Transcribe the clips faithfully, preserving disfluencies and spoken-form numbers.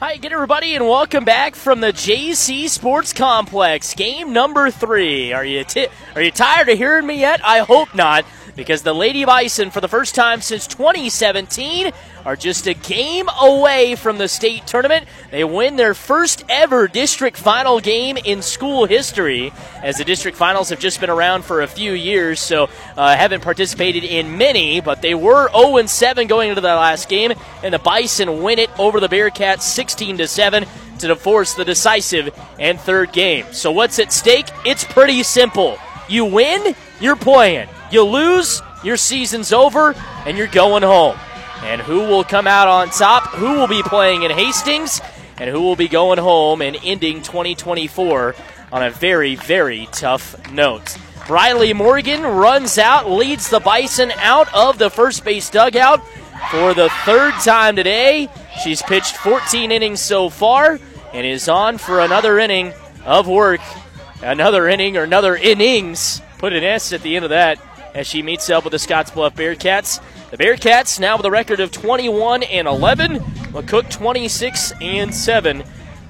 Hi again, everybody, and welcome back from the J C Sports Complex. Game number three. Are you t- are you tired of hearing me yet? I hope not, because the Lady Bison, for the first time since twenty seventeen, are just a game away from the state tournament. They win their first ever district final game in school history, as the district finals have just been around for a few years, so uh, haven't participated in many, but they were oh and seven going into the last game, and the Bison win it over the Bearcats sixteen to seven to force the decisive and third game. So what's at stake? It's pretty simple. You win, you're playing. You lose, your season's over, and you're going home. And who will come out on top? Who will be playing in Hastings? And who will be going home and ending twenty twenty-four on a very, very tough note? Briley Morgan runs out, leads the Bison out of the first base dugout for the third time today. She's pitched fourteen innings so far and is on for another inning of work. Another inning or another innings. Put an S at the end of that as she meets up with the Scottsbluff Bearcats. The Bearcats now with a record of twenty-one and eleven. McCook twenty-six and seven.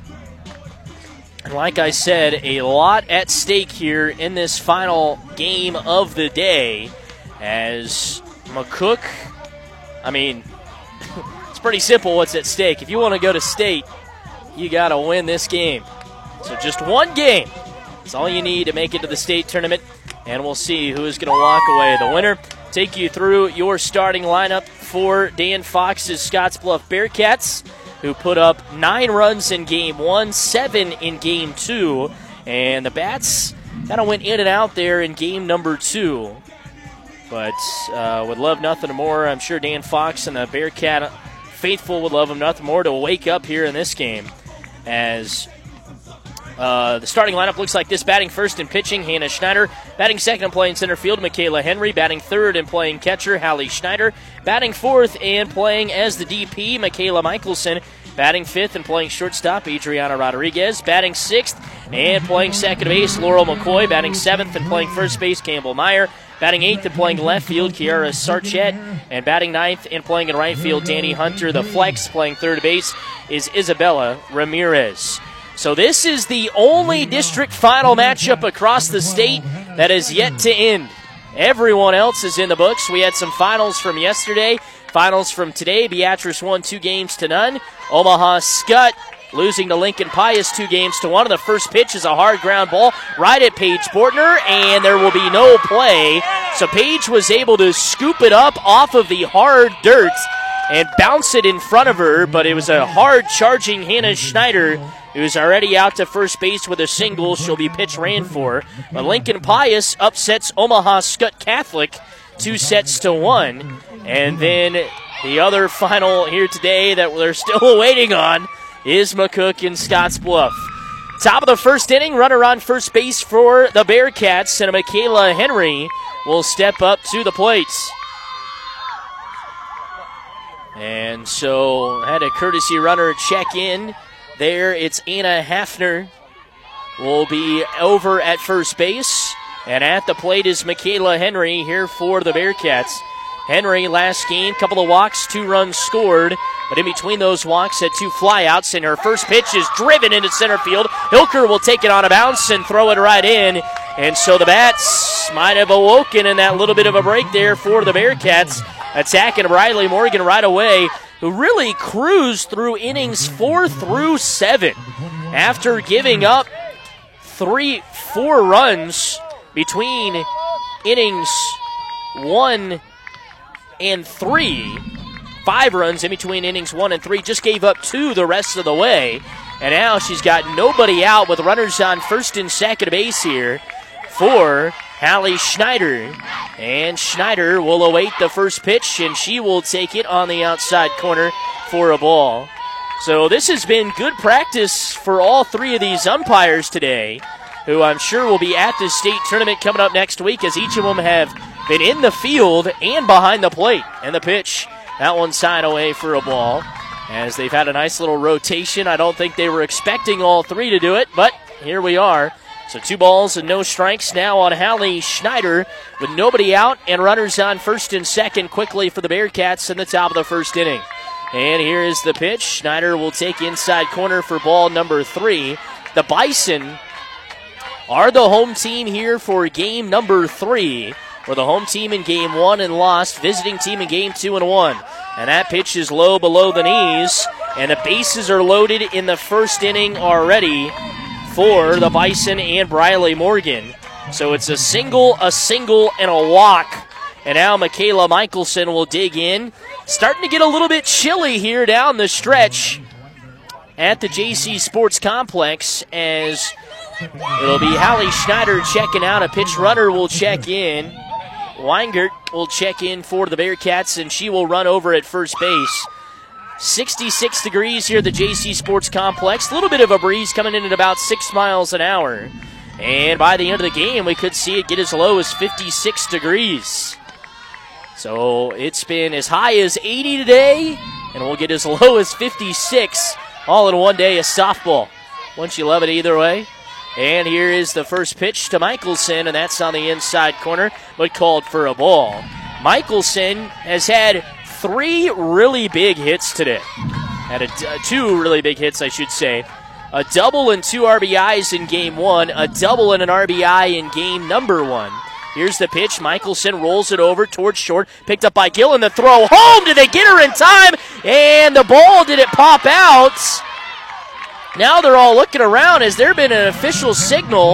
And like I said, a lot at stake here in this final game of the day, as McCook, I mean, it's pretty simple what's at stake. If you want to go to state, you got to win this game. So just one game. That's all you need to make it to the state tournament, and we'll see who is going to walk away the winner. Take you through your starting lineup for Dan Fox's Scottsbluff Bearcats, who put up nine runs in game one, seven in game two, and the Bats kind of went in and out there in game number two. But uh, would love nothing more. I'm sure Dan Fox and the Bearcat faithful would love them nothing more to wake up here in this game, as Uh, the starting lineup looks like this. Batting first and pitching, Hannah Schneider. Batting second and playing center field, Michaela Henry. Batting third and playing catcher, Hallie Schneider. Batting fourth and playing as the D P, Michaela Michelson. Batting fifth and playing shortstop, Adriana Rodriguez. Batting sixth and playing second base, Laurel McCoy. Batting seventh and playing first base, Campbell Meyer. Batting eighth and playing left field, Kiara Sarchet. And batting ninth and playing in right field, Danny Hunter. The flex playing third base is Isabella Ramirez. So this is the only district final matchup across the state that is yet to end. Everyone else is in the books. We had some finals from yesterday, finals from today. Beatrice won two games to none. Omaha Skutt losing to Lincoln Pius two games to one. And the first pitch is a hard ground ball right at Paige Bortner, and there will be no play. So Paige was able to scoop it up off of the hard dirt and bounce it in front of her, but it was a hard charging Hannah Schneider, who's already out to first base with a single. She'll be pitch ran for. But Lincoln Pius upsets Omaha Skutt Catholic two sets to one. And then the other final here today that they're still waiting on is McCook and Scottsbluff. Top of the first inning, runner on first base for the Bearcats, and Michaela Henry will step up to the plate. And so had a courtesy runner check in. There, it's Anna Hafner will be over at first base. And at the plate is Michaela Henry here for the Bearcats. Henry, last game, couple of walks, two runs scored. But in between those walks, had two flyouts, and her first pitch is driven into center field. Hilker will take it on a bounce and throw it right in. And so the Bats might have awoken in that little bit of a break there for the Bearcats. Attacking Briley Morgan right away, who really cruised through innings four through seven after giving up three, four runs between innings one and three. Five runs in between innings one and three. Just gave up two the rest of the way. And now she's got nobody out with runners on first and second base here for Hallie Schneider. And Schneider will await the first pitch, and she will take it on the outside corner for a ball. So this has been good practice for all three of these umpires today, who I'm sure will be at the state tournament coming up next week, as each of them have been in the field and behind the plate. And the pitch, that one side away for a ball, as they've had a nice little rotation. I don't think they were expecting all three to do it, but here we are. So two balls and no strikes now on Hallie Schneider with nobody out and runners on first and second quickly for the Bearcats in the top of the first inning. And here is the pitch. Schneider will take inside corner for ball number three. The Bison are the home team here for game number three. We're the home team in game one and lost. Visiting team in game two and one. And that pitch is low below the knees. And the bases are loaded in the first inning already for the Bison and Briley Morgan. So it's a single, a single, and a walk. And now Michaela Michelson will dig in. Starting to get a little bit chilly here down the stretch at the J C Sports Complex as it'll be Hallie Schneider checking out. A pitch runner will check in. Weingart will check in for the Bearcats, and she will run over at first base. sixty-six degrees here at the J C Sports Complex. A little bit of a breeze coming in at about six miles an hour. And by the end of the game, we could see it get as low as fifty-six degrees. So it's been as high as eighty today, and we'll get as low as fifty-six all in one day of softball. Wouldn't you love it either way? And here is the first pitch to Michelson, and that's on the inside corner, but called for a ball. Michelson has had three really big hits today. Had a, uh, two really big hits, I should say. A double and two R B Is in game one, a double and an R B I in game number one. Here's the pitch. Michelson rolls it over towards short. Picked up by Gillen. The throw home. Did they get her in time? And the ball, did it pop out? Now they're all looking around. Has there been an official signal?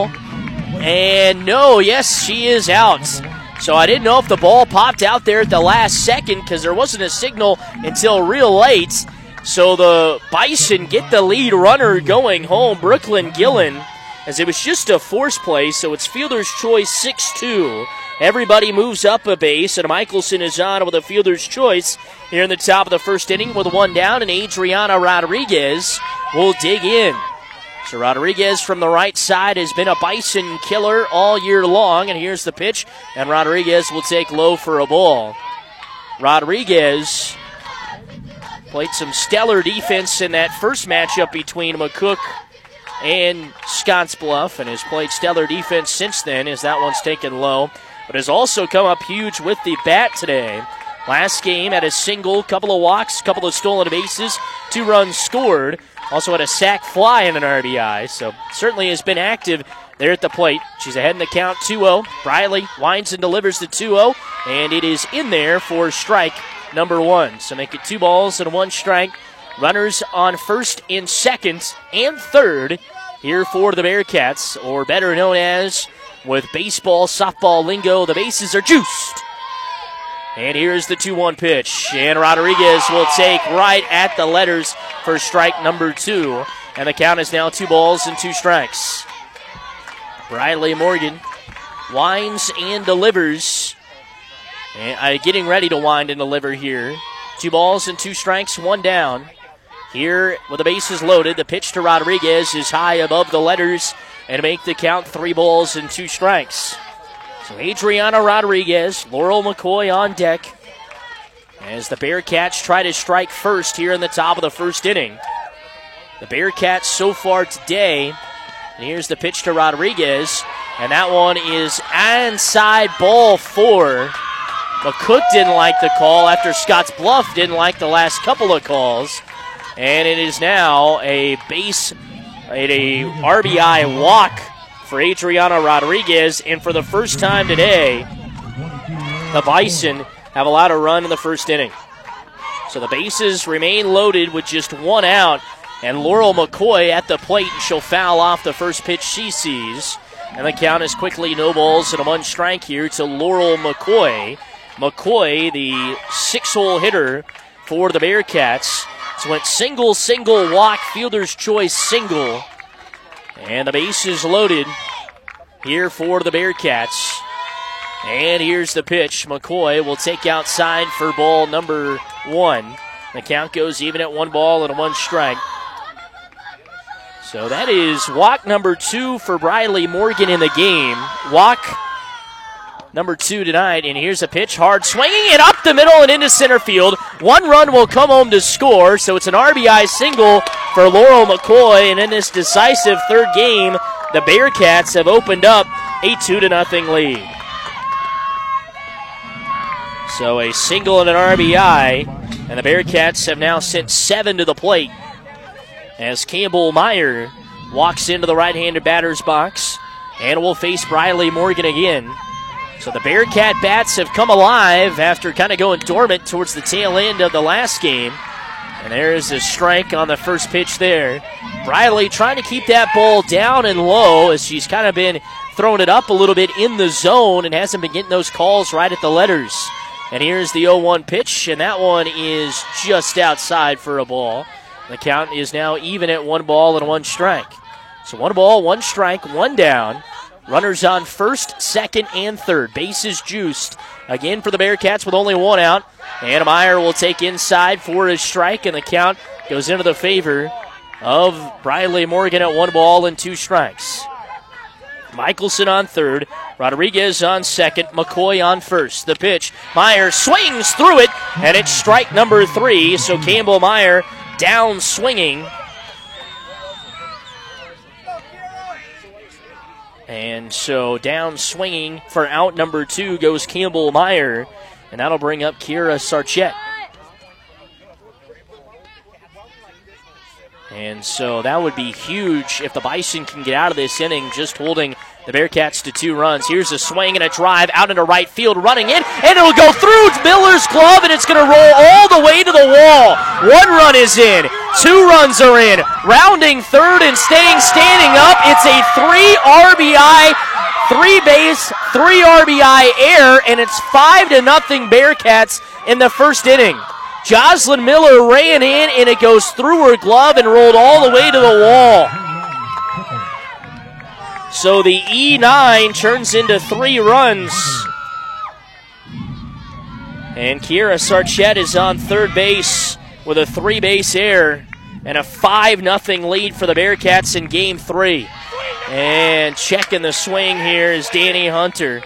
And no, yes, she is out. So I didn't know if the ball popped out there at the last second because there wasn't a signal until real late. So the Bison get the lead runner going home, Brooklyn Gillen, as it was just a force play, so it's fielder's choice six two. Everybody moves up a base, and Michelson is on with a fielder's choice here in the top of the first inning with one down, and Adriana Rodriguez will dig in. So Rodriguez from the right side has been a Bison killer all year long, and here's the pitch, and Rodriguez will take low for a ball. Rodriguez played some stellar defense in that first matchup between McCook and Scottsbluff, and has played stellar defense since then as that one's taken low, but has also come up huge with the bat today. Last game had a single, couple of walks, couple of stolen bases, two runs scored. Also had a sac fly and an R B I, so certainly has been active there at the plate. She's ahead in the count two oh. Briley winds and delivers the two oh, and it is in there for strike number one. So make it two balls and one strike. Runners on first and second and third here for the Bearcats, or better known as, with baseball, softball lingo, the bases are juiced. And here's the two one pitch, and Rodriguez will take right at the letters for strike number two, and the count is now two balls and two strikes. Briley Morgan winds and delivers, and uh, getting ready to wind and deliver here. Two balls and two strikes, one down. Here, with the bases loaded, the pitch to Rodriguez is high above the letters and make the count three balls and two strikes. So Adriana Rodriguez, Laurel McCoy on deck as the Bearcats try to strike first here in the top of the first inning. The Bearcats so far today, and here's the pitch to Rodriguez, and that one is inside ball four. McCook didn't like the call after Scottsbluff didn't like the last couple of calls. And it is now a base, a R B I walk for Adriana Rodriguez. And for the first time today, the Bison have allowed a run in the first inning. So the bases remain loaded with just one out. And Laurel McCoy at the plate, and she'll foul off the first pitch she sees. And the count is quickly no balls and a one strike here to Laurel McCoy. McCoy, the six-hole hitter for the Bearcats. So went single, single, walk, fielder's choice, single. And the base is loaded here for the Bearcats. And here's the pitch. McCoy will take outside for ball number one. The count goes even at one ball and a one strike. So that is walk number two for Briley Morgan in the game. Walk number two tonight, and here's a pitch, hard swinging it up the middle and into center field. One run will come home to score, so it's an R B I single for Laurel McCoy, and in this decisive third game, the Bearcats have opened up a two to nothing lead. So a single and an R B I And the Bearcats have now sent seven to the plate as Campbell Meyer walks into the right-handed batter's box and will face Briley Morgan again. So the Bearcat bats have come alive after kind of going dormant towards the tail end of the last game. And there's a strike on the first pitch there. Briley trying to keep that ball down and low as she's kind of been throwing it up a little bit in the zone and hasn't been getting those calls right at the letters. And here's the oh one pitch, and that one is just outside for a ball. The count is now even at one ball and one strike. So one ball, one strike, one down. Runners on first, second, and third. Bases juiced again for the Bearcats with only one out. And Meyer will take inside for his strike, and the count goes into the favor of Briley Morgan at one ball and two strikes. Michelson on third, Rodriguez on second, McCoy on first. The pitch, Meyer swings through it, and it's strike number three, so Campbell Meyer down swinging. And so down swinging for out number two goes Campbell Meyer, and that'll bring up Kiera Sarchett. And so that would be huge if the Bison can get out of this inning, just holding the Bearcats to two runs. Here's a swing and a drive out into right field, running in, and it'll go through Miller's glove, and it's going to roll all the way to the wall. One run is in. Two runs are in. Rounding third and staying standing up. It's a three R B I, three base, three R B I error, and it's five to nothing Bearcats in the first inning. Jocelyn Miller ran in, and it goes through her glove and rolled all the way to the wall. So the E nine turns into three runs. And Kiera Sarchett is on third base with a three-base error and a five nothing lead for the Bearcats in game three. And checking the swing here is Danny Hunter.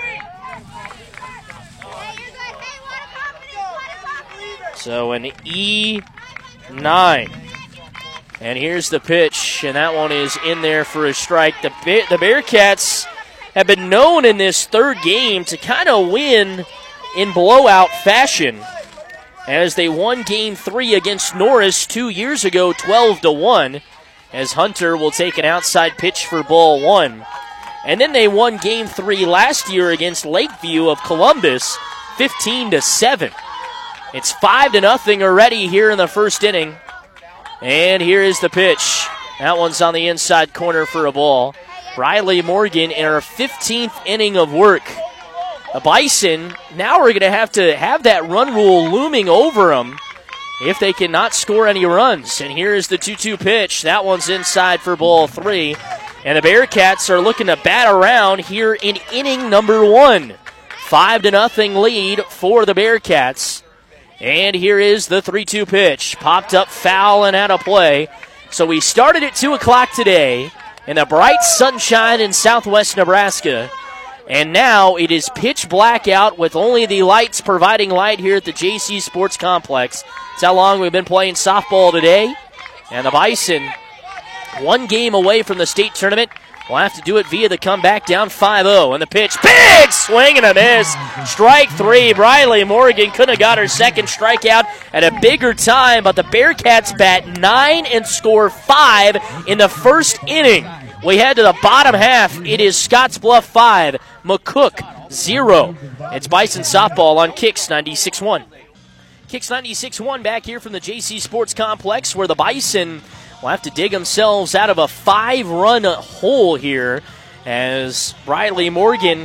So an E nine. And here's the pitch, and that one is in there for a strike. The, Be- the Bearcats have been known in this third game to kind of win in blowout fashion, as they won game three against Norris two years ago, twelve to one, as Hunter will take an outside pitch for ball one. And then they won game three last year against Lakeview of Columbus, fifteen to seven. It's five to nothing already here in the first inning. And here is the pitch. That one's on the inside corner for a ball. Briley Morgan in her fifteenth inning of work. The Bison now are going to have to have that run rule looming over them if they cannot score any runs. And here is the two two pitch. That one's inside for ball three. And the Bearcats are looking to bat around here in inning number one. Five to nothing lead for the Bearcats. And here is the three two pitch. Popped up foul and out of play. So we started at two o'clock today in the bright sunshine in southwest Nebraska. And now it is pitch black out with only the lights providing light here at the J C Sports Complex. That's how long we've been playing softball today. And the Bison, one game away from the state tournament, will have to do it via the comeback, down five oh. And the pitch, big swing and a miss. Strike three. Briley Morgan couldn't have got her second strikeout at a bigger time, but the Bearcats bat nine and score five in the first inning. We head to the bottom half. It is Scottsbluff five, McCook zero. It's Bison softball on Kicks ninety-six point one. Kicks ninety-six point one back here from the J C Sports Complex, where the Bison will have to dig themselves out of a five-run hole here, as Briley Morgan,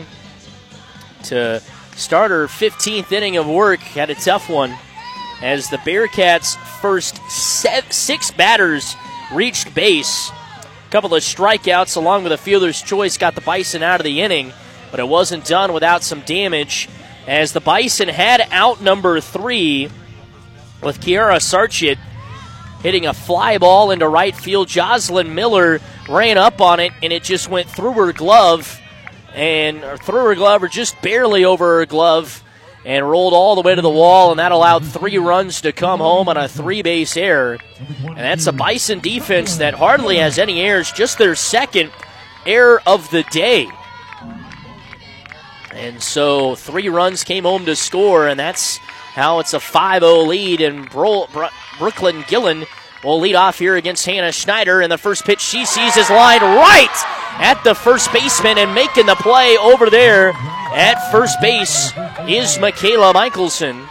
to start her fifteenth inning of work, had a tough one, as the Bearcats' first seven, six batters reached base. A couple of strikeouts along with a fielder's choice got the Bison out of the inning, but it wasn't done without some damage, as the Bison had out number three with Kiera Sarchett hitting a fly ball into right field. Jocelyn Miller ran up on it, and it just went through her glove, and or through her glove, or just barely over her glove, and rolled all the way to the wall, and that allowed three runs to come home on a three-base error. And that's a Bison defense that hardly has any errors, just their second error of the day. And so three runs came home to score, and that's Now it's a five oh lead, and Bro- Bro- Brooklyn Gillen will lead off here against Hannah Schneider, and the first pitch she sees is lined right at the first baseman, and making the play over there at first base is Michaela Michelson.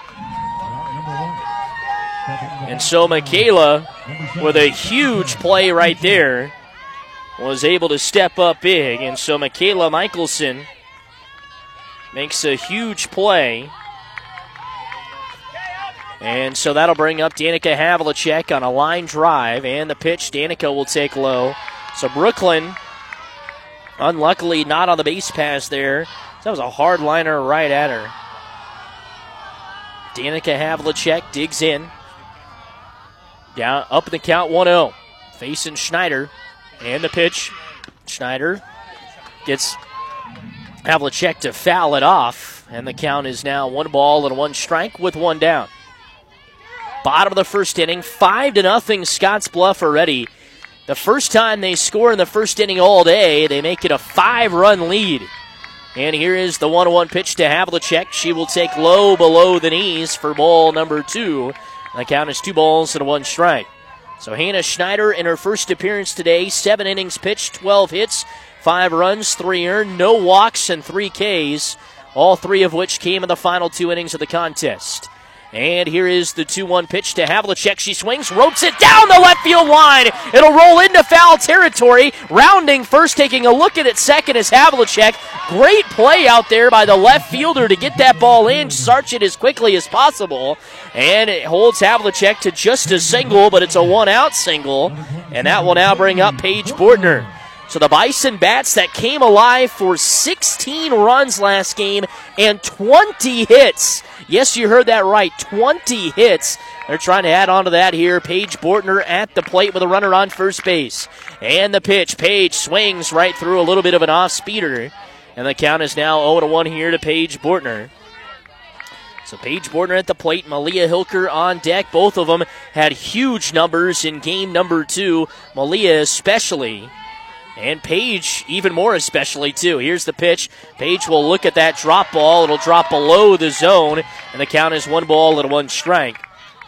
And so Michaela, with a huge play right there, was able to step up big. And so Michaela Michelson makes a huge play. And so that'll bring up Danica Havlicek on a line drive. And the pitch, Danica will take low. So Brooklyn, unluckily not on the base pass there. That was a hard liner right at her. Danica Havlicek digs in. Down, up in the count, one oh. Facing Schneider. And the pitch. Schneider gets Havlicek to foul it off. And the count is now one ball and one strike with one down. Bottom of the first inning, five to nothing Scotts Bluff already. The first time they score in the first inning all day, they make it a five-run lead. And here is the one oh one pitch to Havlicek. She will take low below the knees for ball number two. The count is two balls and one strike. So Hannah Schneider in her first appearance today, seven innings pitched, twelve hits, five runs, three earned, no walks, and three Ks, all three of which came in the final two innings of the contest. And here is the two one pitch to Havlicek. She swings, ropes it down the left field line. It'll roll into foul territory. Rounding first, taking a look at it second is Havlicek. Great play out there by the left fielder to get that ball in, search it as quickly as possible. And it holds Havlicek to just a single, but it's a one-out single. And that will now bring up Paige Bortner. So the Bison Bats that came alive for sixteen runs last game and twenty hits. Yes, you heard that right, twenty hits. They're trying to add on to that here. Paige Bortner at the plate with a runner on first base. And the pitch, Paige swings right through a little bit of an off-speeder. And the count is now oh to one here to Paige Bortner. So Paige Bortner at the plate, Malia Hilker on deck. Both of them had huge numbers in game number two. Malia especially. And Paige, even more especially, too. Here's the pitch. Paige will look at that drop ball. It'll drop below the zone, and the count is one ball and one strike.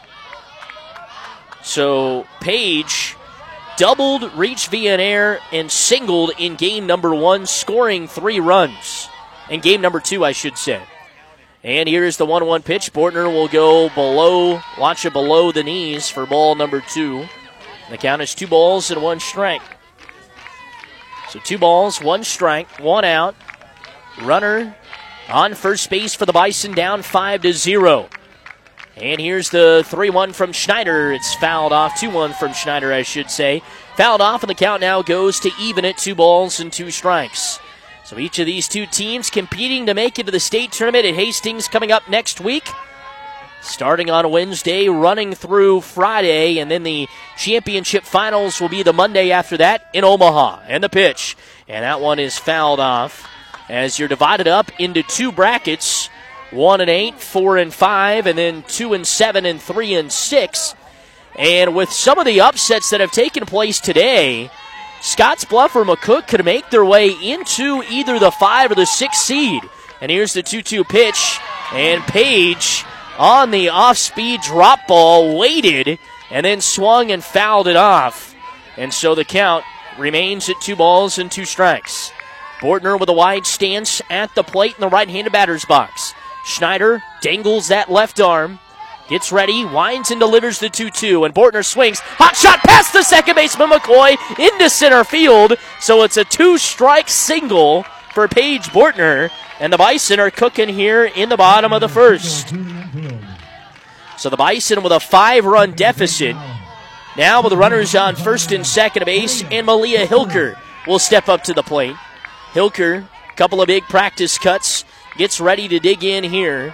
So Paige doubled, reached via an air, and singled in game number one, scoring three runs. In game number two, I should say. And here's the one one pitch. Bortner will go below, watch it below the knees for ball number two. And the count is two balls and one strike. So two balls, one strike, one out. Runner on first base for the Bison, down five to zero. And here's the three one from Schneider. It's fouled off, two one from Schneider, I should say. Fouled off, and the count now goes to even it, two balls and two strikes. So each of these two teams competing to make it to the state tournament at Hastings coming up next week. Starting on Wednesday, running through Friday, and then the championship finals will be the Monday after that in Omaha. And the pitch, and that one is fouled off as you're divided up into two brackets, one and eight, four and five, and then two and seven and three and six. And with some of the upsets that have taken place today, Scotts Bluff or McCook could make their way into either the five or the six seed. And here's the two two pitch, and Paige on the off-speed drop ball, waited, and then swung and fouled it off. And so the count remains at two balls and two strikes. Bortner with a wide stance at the plate in the right-handed batter's box. Schneider dangles that left arm, gets ready, winds and delivers the two two, and Bortner swings. Hot shot past the second baseman McCoy into center field. So it's a two-strike single for Paige Bortner, and the Bison are cooking here in the bottom of the first. So the Bison with a five-run deficit. Now with the runners on first and second base, and Malia Hilker will step up to the plate. Hilker, a couple of big practice cuts, gets ready to dig in here.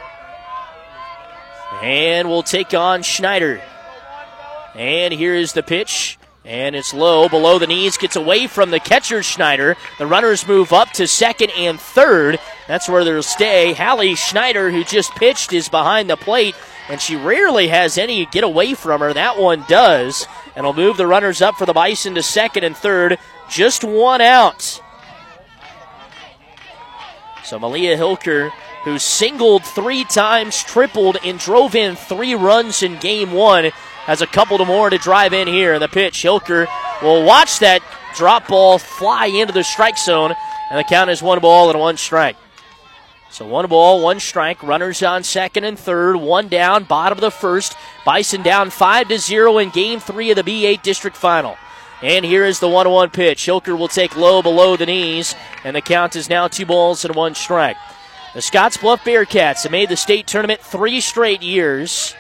And will take on Schneider. And here is the pitch. And it's low, below the knees, gets away from the catcher, Schneider. The runners move up to second and third. That's where they'll stay. Hallie Schneider, who just pitched, is behind the plate, and she rarely has any get away from her. That one does. And will move the runners up for the Bison to second and third. Just one out. So Malia Hilker who singled three times, tripled, and drove in three runs in game one, has a couple to more to drive in here. The pitch, Hilker will watch that drop ball fly into the strike zone, and the count is one ball and one strike. So one ball, one strike, runners on second and third, one down, bottom of the first. Bison down five to zero in game three of the B eight district final. And here is the one one pitch. Hilker will take low below the knees, and the count is now two balls and one strike. The Scottsbluff Bearcats have made the state tournament three straight years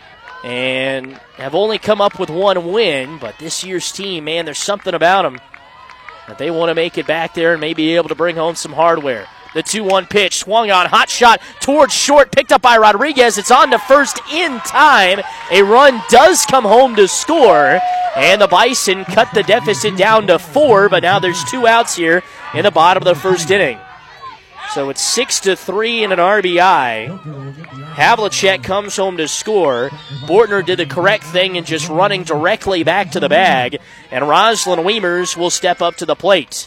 and have only come up with one win, but this year's team, man, there's something about them that they want to make it back there and maybe be able to bring home some hardware. The two one pitch, swung on, hot shot towards short, picked up by Rodriguez. It's on to first in time. A run does come home to score, and the Bison cut the deficit down to four, but now there's two outs here in the bottom of the first inning. So it's six to three and an R B I. Havlicek comes home to score. Bortner did the correct thing in just running directly back to the bag, and Roslyn Weimers will step up to the plate.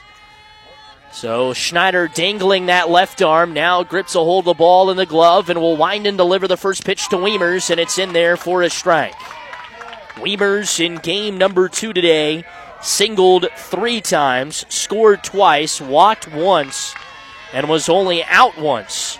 So Schneider dangling that left arm, now grips a hold of the ball in the glove and will wind and deliver the first pitch to Weimers, and it's in there for a strike. Weimers in game number two today, singled three times, scored twice, walked once, and was only out once.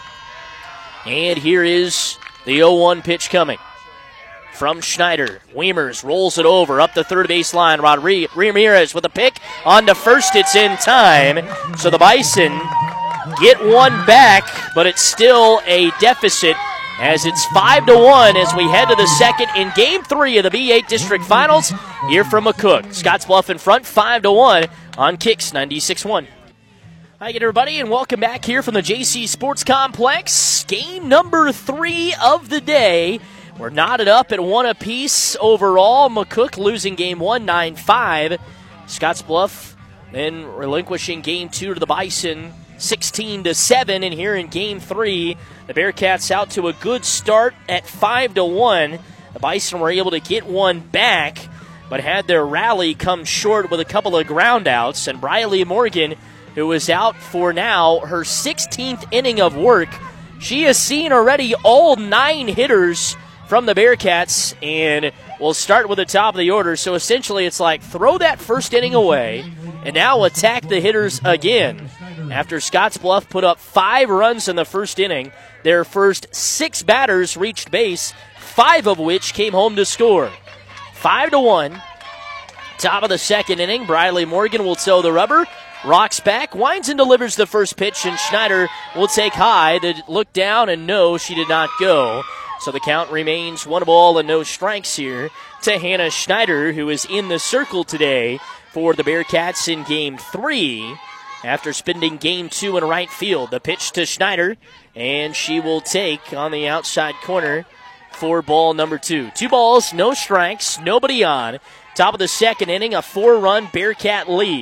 And here is the oh one pitch coming from Schneider. Weimers rolls it over up the third base line. Rodriguez Ramirez with a pick on to first. It's in time. So the Bison get one back, but it's still a deficit as it's five to one as we head to the second in game three of the B eight district finals here from McCook. Scottsbluff in front five to one on Kicks ninety-six point one. Hi again, everybody, and welcome back here from the J C Sports Complex. Game number three of the day. We're knotted up at one apiece overall. McCook losing game one, nine five. Scottsbluff then relinquishing game two to the Bison, sixteen to seven. And here in game three, the Bearcats out to a good start at five to one. The Bison were able to get one back, but had their rally come short with a couple of groundouts. And Briley Morgan, who is out for now her sixteenth inning of work, she has seen already all nine hitters from the Bearcats, and we'll start with the top of the order. So essentially it's like throw that first inning away and now attack the hitters again. After Scottsbluff put up five runs in the first inning, their first six batters reached base, five of which came home to score. Five to one. Top of the second inning, Briley Morgan will toe the rubber, rocks back, winds and delivers the first pitch, and Schneider will take high to look down, and no, she did not go. So the count remains one ball and no strikes here to Hannah Schneider, who is in the circle today for the Bearcats in game three after spending game two in right field. The pitch to Schneider, and she will take on the outside corner for ball number two. Two balls, no strikes, nobody on. Top of the second inning, a four-run Bearcat lead.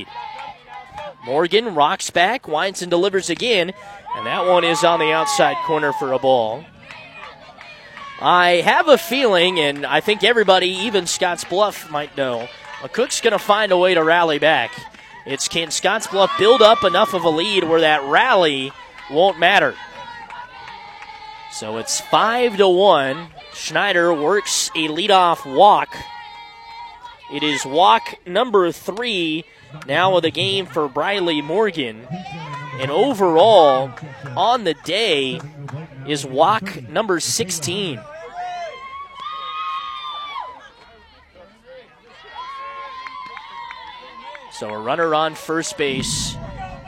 Morgan rocks back, winds and delivers again, and that one is on the outside corner for a ball. I have a feeling, and I think everybody, even Scottsbluff, might know, McCook's going to find a way to rally back. It's can Scottsbluff build up enough of a lead where that rally won't matter. So it's five to one. Schneider works a leadoff walk. It is walk number three now of the game for Briley Morgan. And overall, on the day, is walk number sixteen. So a runner on first base.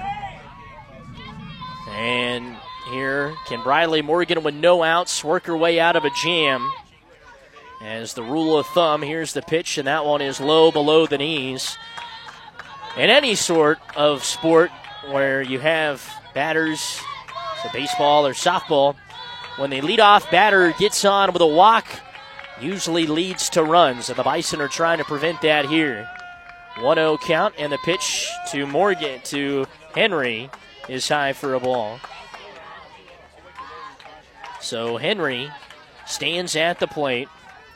And here, can Briley Morgan, with no outs, work her way out of a jam? As the rule of thumb, here's the pitch, and that one is low below the knees. In any sort of sport where you have batters, so baseball or softball, when the leadoff batter gets on with a walk, usually leads to runs, and the Bison are trying to prevent that here. one oh count, and the pitch to Morgan, to Henry, is high for a ball. So Henry stands at the plate,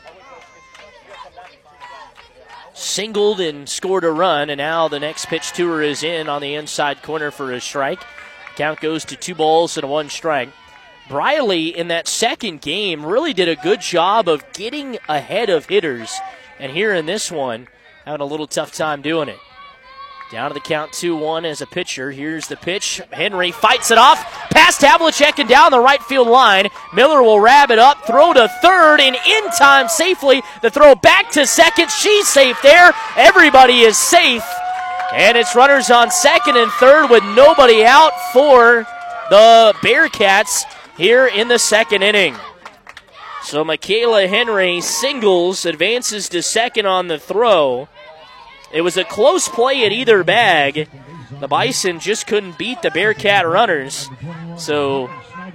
singled and scored a run, and now the next pitch to her is in on the inside corner for a strike. Count goes to two balls and a one strike. Briley in that second game really did a good job of getting ahead of hitters. And here in this one, having a little tough time doing it. Down to the count two one as a pitcher. Here's the pitch. Henry fights it off. Past Havlicek and down the right field line. Miller will wrap it up, throw to third, and in time safely. The throw back to second. She's safe there. Everybody is safe. And it's runners on second and third with nobody out for the Bearcats here in the second inning. So Michaela Henry singles, advances to second on the throw. It was a close play at either bag. The Bison just couldn't beat the Bearcat runners. So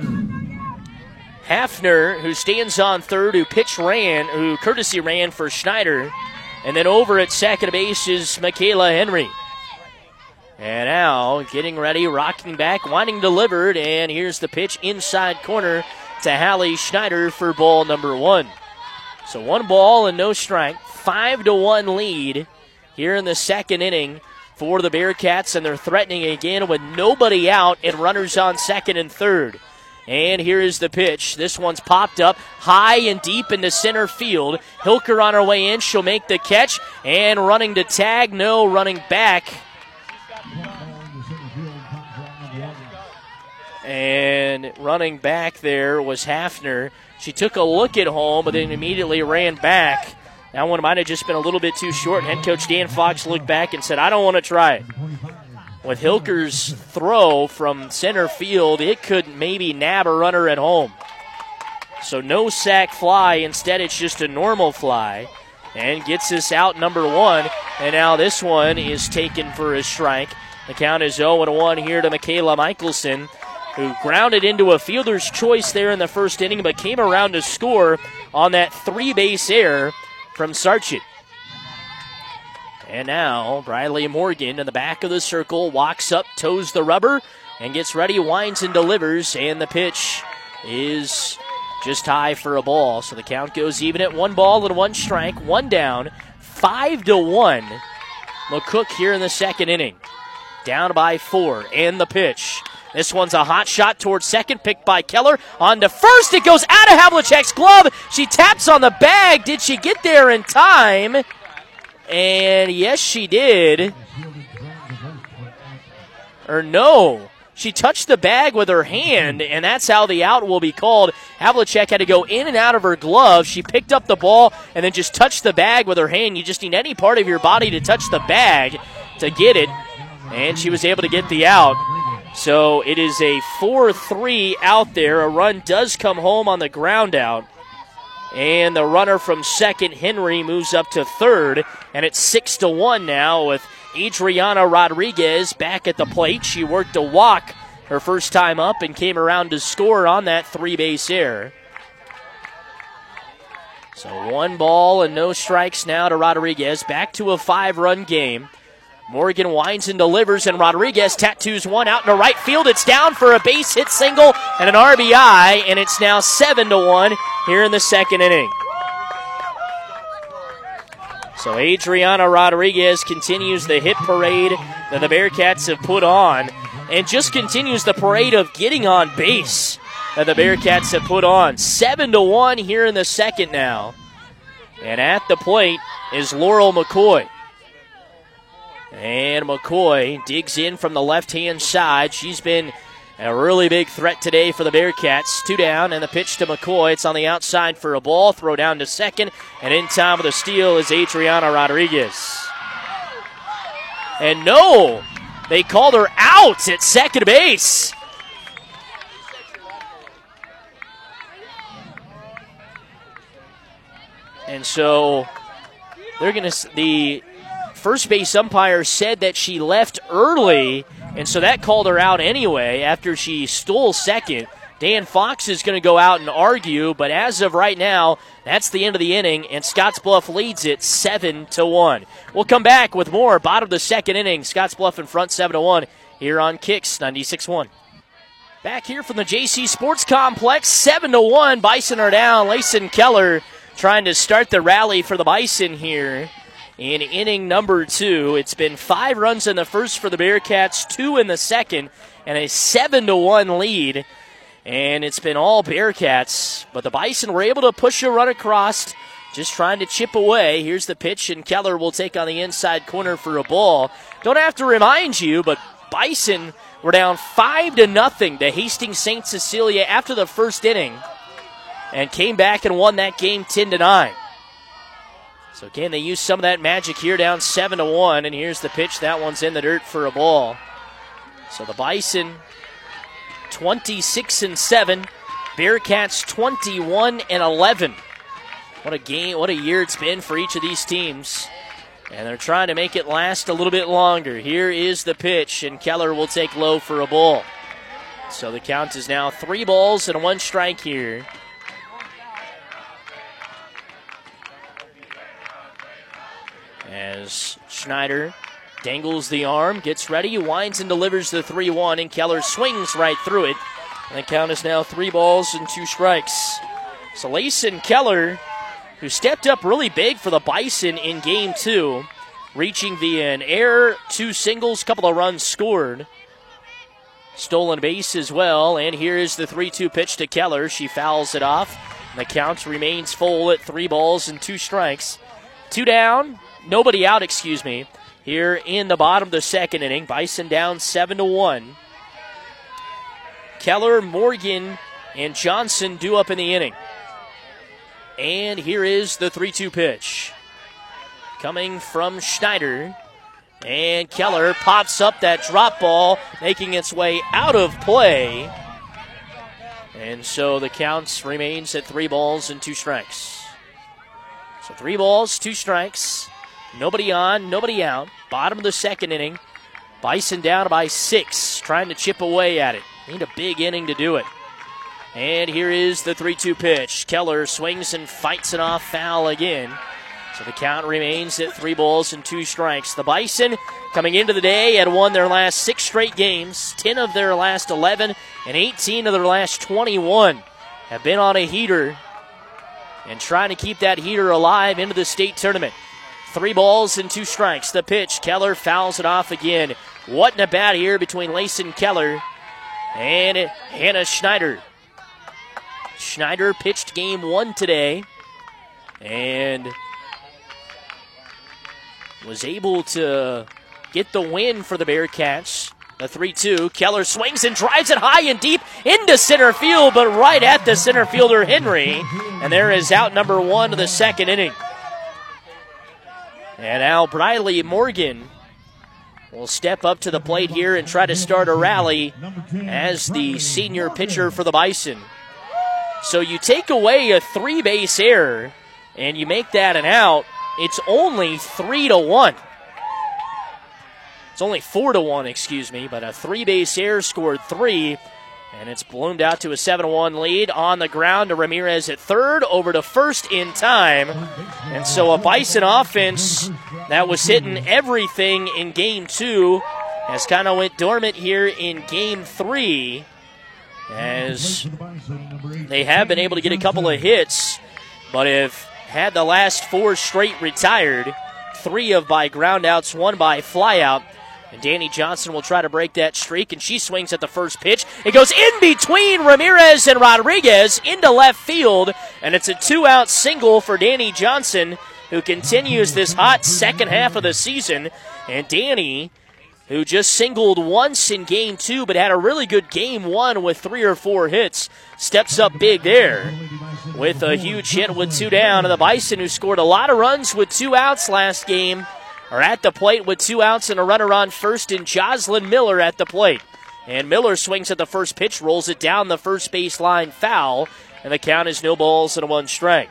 Hafner, who stands on third, who pitch ran, who courtesy ran for Schneider. And then over at second base is Michaela Henry. And now getting ready, rocking back, winding delivered, and here's the pitch inside corner to Hallie Schneider for ball number one. So one ball and no strike, five to one lead here in the second inning for the Bearcats, and they're threatening again with nobody out and runners on second and third. And here is the pitch. This one's popped up high and deep into center field. Hilker on her way in. She'll make the catch. And running to tag. No, running back. And running back there was Hafner. She took a look at home, but then immediately ran back. That one might have just been a little bit too short. Head coach Dan Fox looked back and said, I don't want to try it. With Hilker's throw from center field, it could maybe nab a runner at home. So no sac fly. Instead, it's just a normal fly. And gets us out number one. And now this one is taken for a strike. The count is oh one here to Michaela Michelson, who grounded into a fielder's choice there in the first inning, but came around to score on that three-base error from Sarchik. And now Briley Morgan in the back of the circle, walks up, toes the rubber, and gets ready, winds and delivers, and the pitch is just high for a ball. So the count goes even at one ball and one strike, one down, five to one. McCook here in the second inning, down by four, and the pitch. This one's a hot shot towards second, picked by Keller. On to first, it goes out of Havlicek's glove. She taps on the bag. Did she get there in time? And yes, she did. Or no. She touched the bag with her hand, and that's how the out will be called. Havlicek had to go in and out of her glove. She picked up the ball and then just touched the bag with her hand. You just need any part of your body to touch the bag to get it. And she was able to get the out. So it is a four three out there. A run does come home on the ground out. And the runner from second, Henry, moves up to third. And it's six to one now with Adriana Rodriguez back at the plate. She worked a walk her first time up and came around to score on that three-base error. So one ball and no strikes now to Rodriguez. Back to a five-run game. Morgan winds and delivers, and Rodriguez tattoos one out into right field. It's down for a base hit single and an R B I, and it's now seven to one here in the second inning. So Adriana Rodriguez continues the hit parade that the Bearcats have put on, and just continues the parade of getting on base that the Bearcats have put on. seven to one here in the second now. And at the plate is Laurel McCoy. And McCoy digs in from the left-hand side. She's been a really big threat today for the Bearcats. Two down, and the pitch to McCoy. It's on the outside for a ball. Throw down to second, and in time with a steal is Adriana Rodriguez. And no, they called her out at second base. And so they're going to the first base umpire said that she left early, and so that called her out anyway after she stole second. Dan Fox is going to go out and argue, but as of right now, that's the end of the inning, and Scottsbluff leads it seven to one. We'll come back with more bottom of the second inning. Scottsbluff in front seven to one here on Kicks ninety-six point one. Back here from the J C Sports Complex, seven to one. Bison are down. Layson Keller trying to start the rally for the Bison here in inning number two. It's been five runs in the first for the Bearcats, two in the second, and a seven to one lead. And it's been all Bearcats, but the Bison were able to push a run across, just trying to chip away. Here's the pitch, and Keller will take on the inside corner for a ball. Don't have to remind you, but Bison were down five to nothing to Hastings Saint Cecilia after the first inning, and came back and won that game ten to nine. So can they use some of that magic here, down seven to one, and here's the pitch. That one's in the dirt for a ball. So the Bison twenty-six and seven, Bearcats twenty-one and eleven. What a game, what a year it's been for each of these teams. And they're trying to make it last a little bit longer. Here is the pitch, and Keller will take low for a ball. So the count is now three balls and one strike here. As Schneider dangles the arm, gets ready, winds and delivers the three one, and Keller swings right through it. And the count is now three balls and two strikes. So Layson Keller, who stepped up really big for the Bison in game two, reaching via an error, two singles, couple of runs scored. Stolen base as well, and here is the three two pitch to Keller. She fouls it off. The count remains full at three balls and two strikes. Two down, nobody out, excuse me. Here in the bottom of the second inning, Bison down seven to one. Keller, Morgan, and Johnson due up in the inning. And here is the three two pitch. Coming from Schneider. And Keller pops up that drop ball, making its way out of play. And so the count remains at three balls and two strikes. So three balls, two strikes. Nobody on, nobody out. Bottom of the second inning. Bison down by six, trying to chip away at it. Need a big inning to do it. And here is the three two pitch. Keller swings and fights it off, foul again. So the count remains at three balls and two strikes. The Bison, coming into the day, had won their last six straight games. ten of their last eleven and eighteen of their last twenty-one have been on a heater and trying to keep that heater alive into the state tournament. Three balls and two strikes. The pitch, Keller fouls it off again. What an at-bat here between Layson Keller and Hannah Schneider. Schneider pitched game one today and was able to get the win for the Bearcats. The three two. Keller swings and drives it high and deep into center field, but right at the center fielder, Henry. And there is out number one of the second inning. And now Briley Morgan will step up to the plate here and try to start a rally as the senior pitcher for the Bison. So you take away a three-base error and you make that an out. It's only three to one. It's only four to one, excuse me, but a three-base error scored three, and it's ballooned out to a seven to one lead. On the ground to Ramirez at third, over to first in time. And so a Bison offense that was hitting everything in game two has kind of went dormant here in game three, as they have been able to get a couple of hits, but have had the last four straight retired, three of by groundouts, one by flyout. And Danny Johnson will try to break that streak, and she swings at the first pitch. It goes in between Ramirez and Rodriguez into left field, and it's a two-out single for Danny Johnson, who continues this hot second half of the season. And Danny, who just singled once in game two but had a really good game one with three or four hits, steps up big there with a huge hit with two down. And the Bison, who scored a lot of runs with two outs last game, are at the plate with two outs and a runner on first, and Jocelyn Miller at the plate. And Miller swings at the first pitch, rolls it down the first base line, foul, and the count is no balls and a one strike.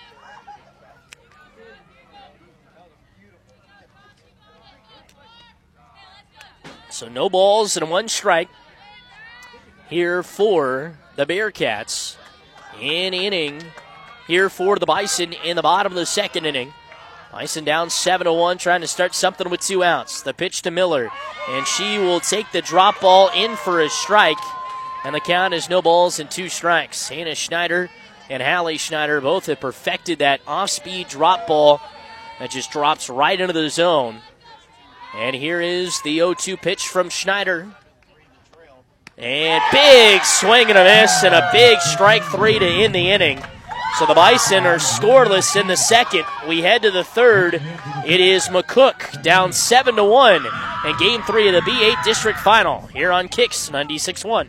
So no balls and one strike here for the Bearcats. In inning here for the Bison in the bottom of the second inning. Bison down seven to one, trying to start something with two outs. The pitch to Miller, and she will take the drop ball in for a strike, and the count is no balls and two strikes. Hannah Schneider and Hallie Schneider both have perfected that off-speed drop ball that just drops right into the zone. And here is the oh two pitch from Schneider. And big swing and a miss, and a big strike three to end the inning. So the Bison are scoreless in the second. We head to the third. It is McCook down seven to one in Game three of the B eight District Final here on Kicks ninety-six point one.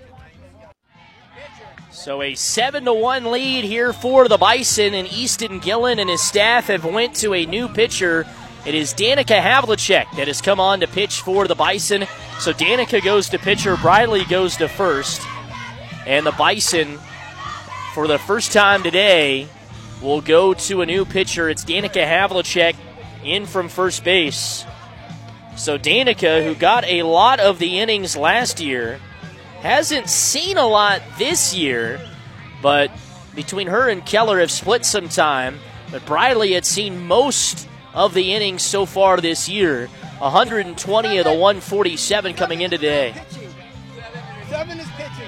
So a seven to one lead here for the Bison, and Easton Gillen and his staff have went to a new pitcher. It is Danica Havlicek that has come on to pitch for the Bison. So Danica goes to pitcher, Briley goes to first. And the Bison, for the first time today, will go to a new pitcher. It's Danica Havlicek in from first base. So Danica, who got a lot of the innings last year, hasn't seen a lot this year, but between her and Keller have split some time. But Briley had seen most of the innings so far this year. one hundred twenty of the one forty-seven coming in today. Seven is pitching.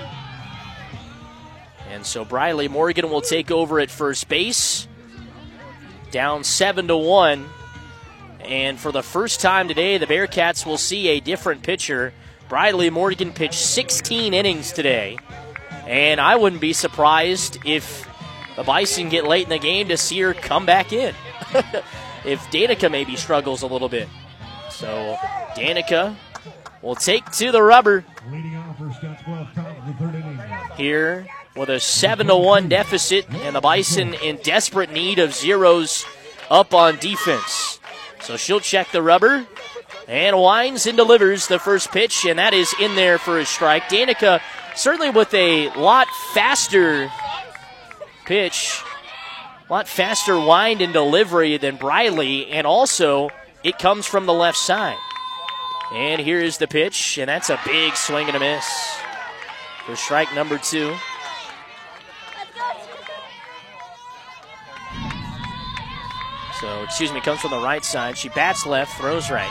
And so Briley Morgan will take over at first base. Down seven to one. And for the first time today, the Bearcats will see a different pitcher. Briley Morgan pitched sixteen innings today. And I wouldn't be surprised if the Bison get late in the game to see her come back in. If Danica maybe struggles a little bit. So Danica will take to the rubber here with a seven to one deficit, and the Bison in desperate need of zeros up on defense. So she'll check the rubber and winds and delivers the first pitch, and that is in there for a strike. Danica certainly with a lot faster pitch, a lot faster wind and delivery than Briley, and also it comes from the left side. And here is the pitch, and that's a big swing and a miss for strike number two. So, excuse me, comes from the right side. She bats left, throws right.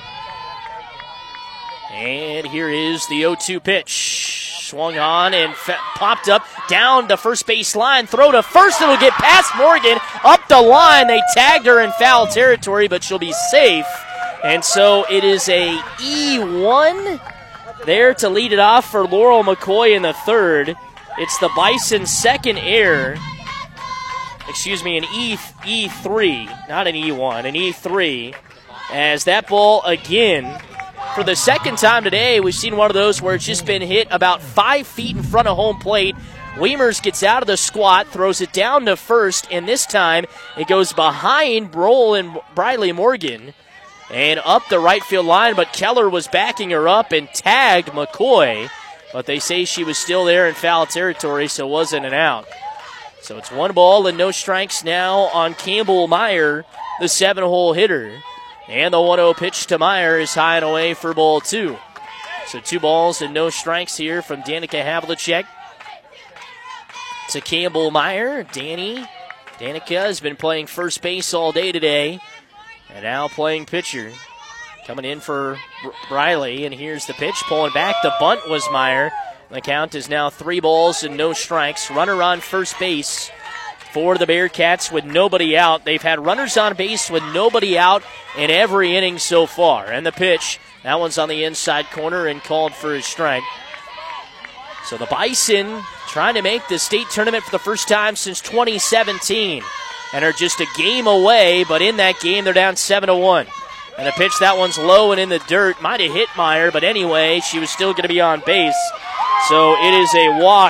And here is the oh two pitch. Swung on and fa- popped up down the first base line. Throw to first. It'll get past Morgan. Up the line. They tagged her in foul territory, but she'll be safe. And so it is a E one there to lead it off for Laurel McCoy in the third. It's the Bison's second error. Excuse me, an E, E3, not an E one, an E three. As that ball again, for the second time today, we've seen one of those where it's just been hit about five feet in front of home plate. Weimers gets out of the squat, throws it down to first, and this time it goes behind Brohl and Briley Morgan and up the right field line, but Keller was backing her up and tagged McCoy, but they say she was still there in foul territory, so it wasn't an out. So it's one ball and no strikes now on Campbell Meyer, the seven-hole hitter. And the one oh pitch to Meyer is high and away for ball two. So two balls and no strikes here from Danica Havlicek to Campbell Meyer. Danny, Danica has been playing first base all day today, and now playing pitcher. Coming in for Briley, and here's the pitch. Pulling back, the bunt was Meyer. The count is now three balls and no strikes. Runner on first base for the Bearcats with nobody out. They've had runners on base with nobody out in every inning so far. And the pitch, that one's on the inside corner and called for a strike. So the Bison trying to make the state tournament for the first time since twenty seventeen. And are just a game away, but in that game they're down seven to one. And the pitch, that one's low and in the dirt. Might have hit Meyer, but anyway, she was still going to be on base. So it is a walk.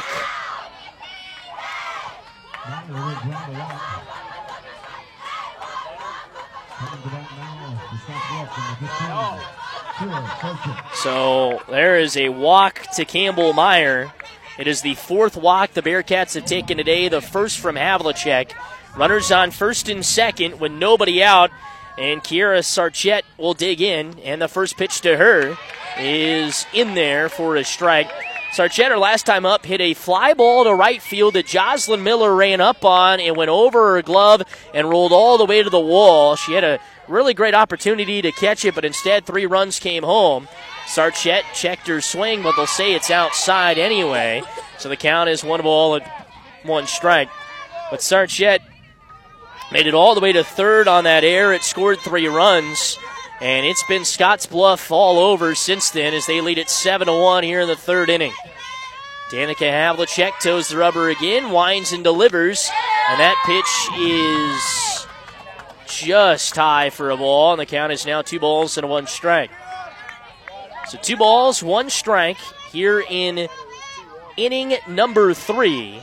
So there is a walk to Campbell Meyer. It is the fourth walk the Bearcats have taken today, the first from Havlicek. Runners on first and second with nobody out, and Kiera Sarchett will dig in, and the first pitch to her is in there for a strike. Sarchett, her last time up, hit a fly ball to right field that Jocelyn Miller ran up on and went over her glove and rolled all the way to the wall. She had a really great opportunity to catch it, but instead three runs came home. Sarchett checked her swing, but they'll say it's outside anyway. So the count is one ball and one strike. But Sarchett made it all the way to third on that error. It scored three runs, and it's been Scotts Bluff all over since then as they lead at seven to one here in the third inning. Danica Havlicek toes the rubber again, winds and delivers, and that pitch is just high for a ball, and the count is now two balls and one strike. So two balls, one strike here in inning number three.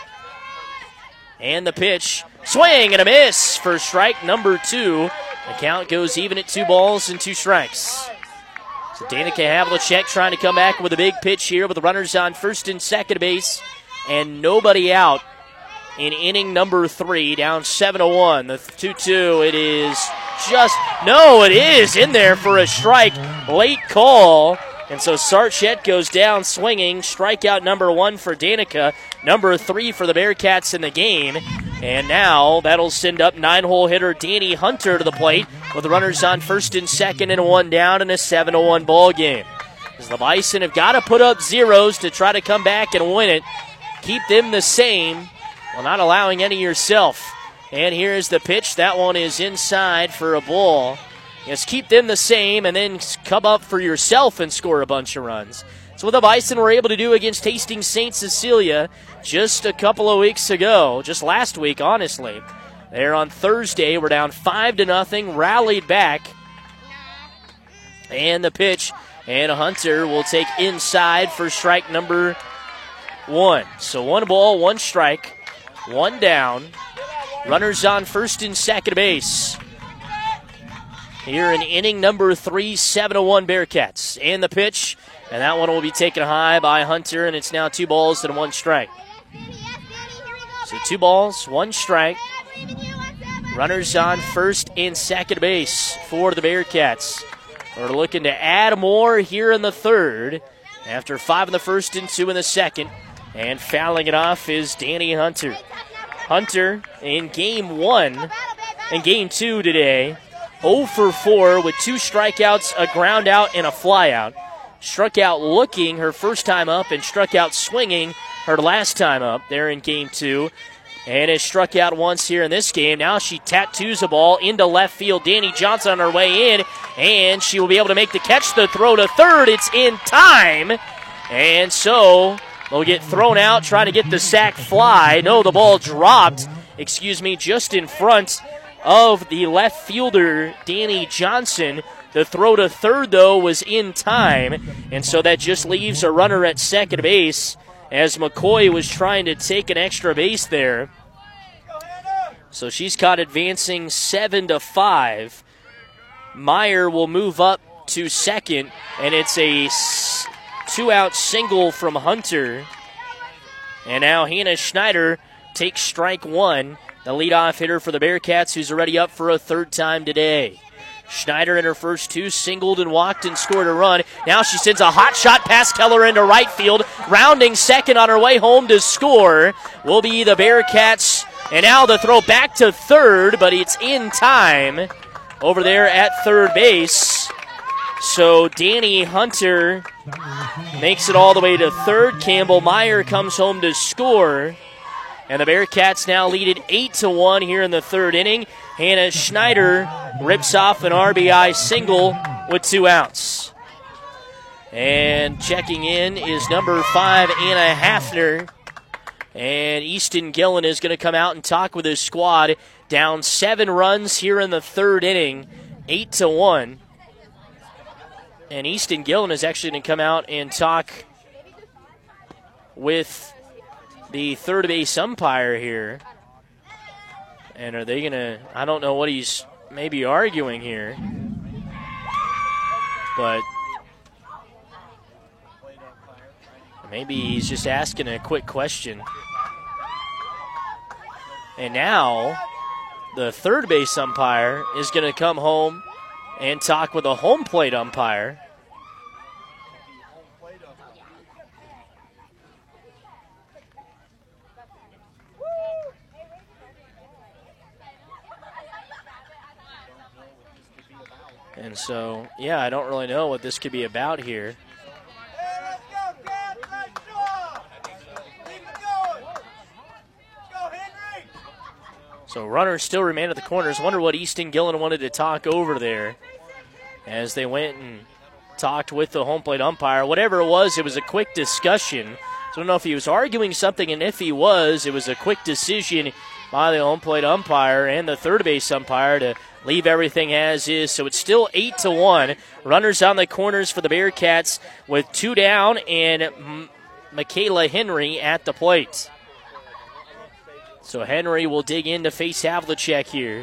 And the pitch, swing and a miss for strike number two. The count goes even at two balls and two strikes. So Danica Havlicek trying to come back with a big pitch here with the runners on first and second base and nobody out in inning number three, down seven to one. The two two, it is just, no, it is in there for a strike. Late call. And so Sarchett goes down swinging. Strikeout number one for Danica. Number three for the Bearcats in the game. And now that'll send up nine-hole hitter Danny Hunter to the plate with the runners on first and second and one down in a seven to one ball game. As the Bison have got to put up zeros to try to come back and win it. Keep them the same while not allowing any yourself. And here's the pitch. That one is inside for a ball. Just keep them the same and then come up for yourself and score a bunch of runs. That's what the Bison were able to do against Hastings Saint Cecilia just a couple of weeks ago, just last week, honestly. There on Thursday, we're down five to nothing, rallied back. And the pitch, and Hunter will take inside for strike number one. So one ball, one strike, one down. Runners on first and second base. Here in inning number three, seven to one Bearcats. And the pitch, and that one will be taken high by Hunter, and it's now two balls and one strike. So two balls, one strike. Runners on first and second base for the Bearcats. We're looking to add more here in the third after five in the first and two in the second. And fouling it off is Danny Hunter. Hunter in game one, in game two today, oh for four with two strikeouts, a ground out, and a flyout. Struck out looking her first time up and struck out swinging her last time up there in game two. And has struck out once here in this game. Now she tattoos a ball into left field. Danny Johnson on her way in, and she will be able to make the catch. The throw to third. It's in time. And so they'll get thrown out, trying to get the sac fly. No, the ball dropped, excuse me, just in front of the left fielder, Danny Johnson. The throw to third, though, was in time, and so that just leaves a runner at second base as McCoy was trying to take an extra base there. So she's caught advancing seven to five. Meyer will move up to second, and it's a two-out single from Hunter. And now Hannah Schneider takes strike one, the leadoff hitter for the Bearcats, who's already up for a third time today. Schneider in her first two singled and walked and scored a run. Now she sends a hot shot past Keller into right field. Rounding second on her way home to score will be the Bearcats. And now the throw back to third, but it's in time over there at third base. So Danny Hunter makes it all the way to third. Campbell Meyer comes home to score. And the Bearcats now lead it eight to one here in the third inning. Hannah Schneider rips off an R B I single with two outs. And checking in is number five, Anna Hafner. And Easton Gillen is going to come out and talk with his squad. Down seven runs here in the third inning, eight to one. And Easton Gillen is actually going to come out and talk with the third base umpire here. And are they going to, I don't know what he's maybe arguing here. But maybe he's just asking a quick question. And now the third base umpire is going to come home and talk with a home plate umpire. And so, yeah, I don't really know what this could be about here. So runners still remain at the corners. Wonder what Easton Gillen wanted to talk over there as they went and talked with the home plate umpire. Whatever it was, it was a quick discussion. So I don't know if he was arguing something, and if he was, it was a quick decision by the home plate umpire and the third base umpire to leave everything as is. So it's still eight to one. Runners on the corners for the Bearcats with two down, and M- Michaela Henry at the plate. So Henry will dig in to face Havlicek here.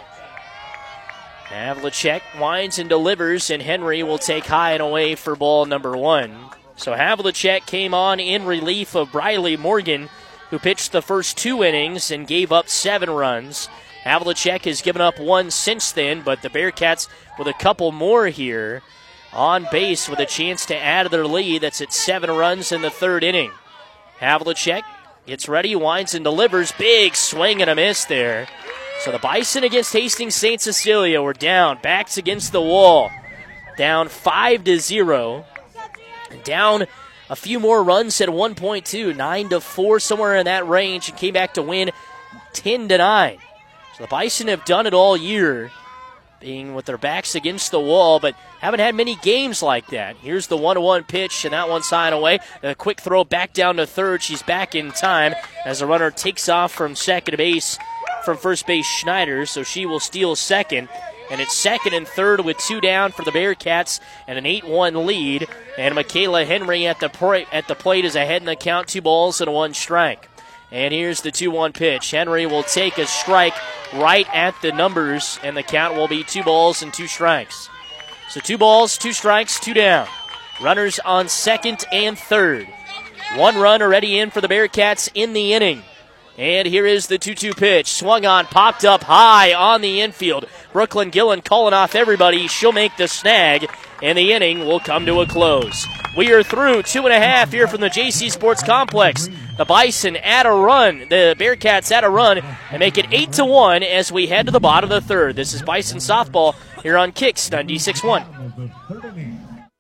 Havlicek winds and delivers, and Henry will take high and away for ball number one. So Havlicek came on in relief of Briley Morgan, who pitched the first two innings and gave up seven runs. Havlicek has given up one since then, but the Bearcats with a couple more here on base with a chance to add to their lead. That's at seven runs in the third inning. Havlicek gets ready, winds and delivers. Big swing and a miss there. So the Bison against Hastings Saint Cecilia were down, backs against the wall. Down five to zero. Down a few more runs at one point two, nine to four, somewhere in that range, and came back to win ten to nine. So the Bison have done it all year, being with their backs against the wall, but haven't had many games like that. Here's the one one pitch, and that one's high and away. A quick throw back down to third. She's back in time as the runner takes off from second base, from first base Schneider, so she will steal second. And it's second and third with two down for the Bearcats and an eight one lead. And Michaela Henry at the pra- at the plate is ahead in the count, two balls and one strike. And here's the two one pitch. Henry will take a strike right at the numbers, and the count will be two balls and two strikes. So two balls, two strikes, two down. Runners on second and third. One run already in for the Bearcats in the inning. And here is the two two pitch. Swung on, popped up high on the infield. Brooklyn Gillen calling off everybody. She'll make the snag, and the inning will come to a close. We are through two and a half here from the J C Sports Complex. The Bison add a run. The Bearcats add a run and make it eight to one as we head to the bottom of the third. This is Bison softball here on Kicks ninety-six point one.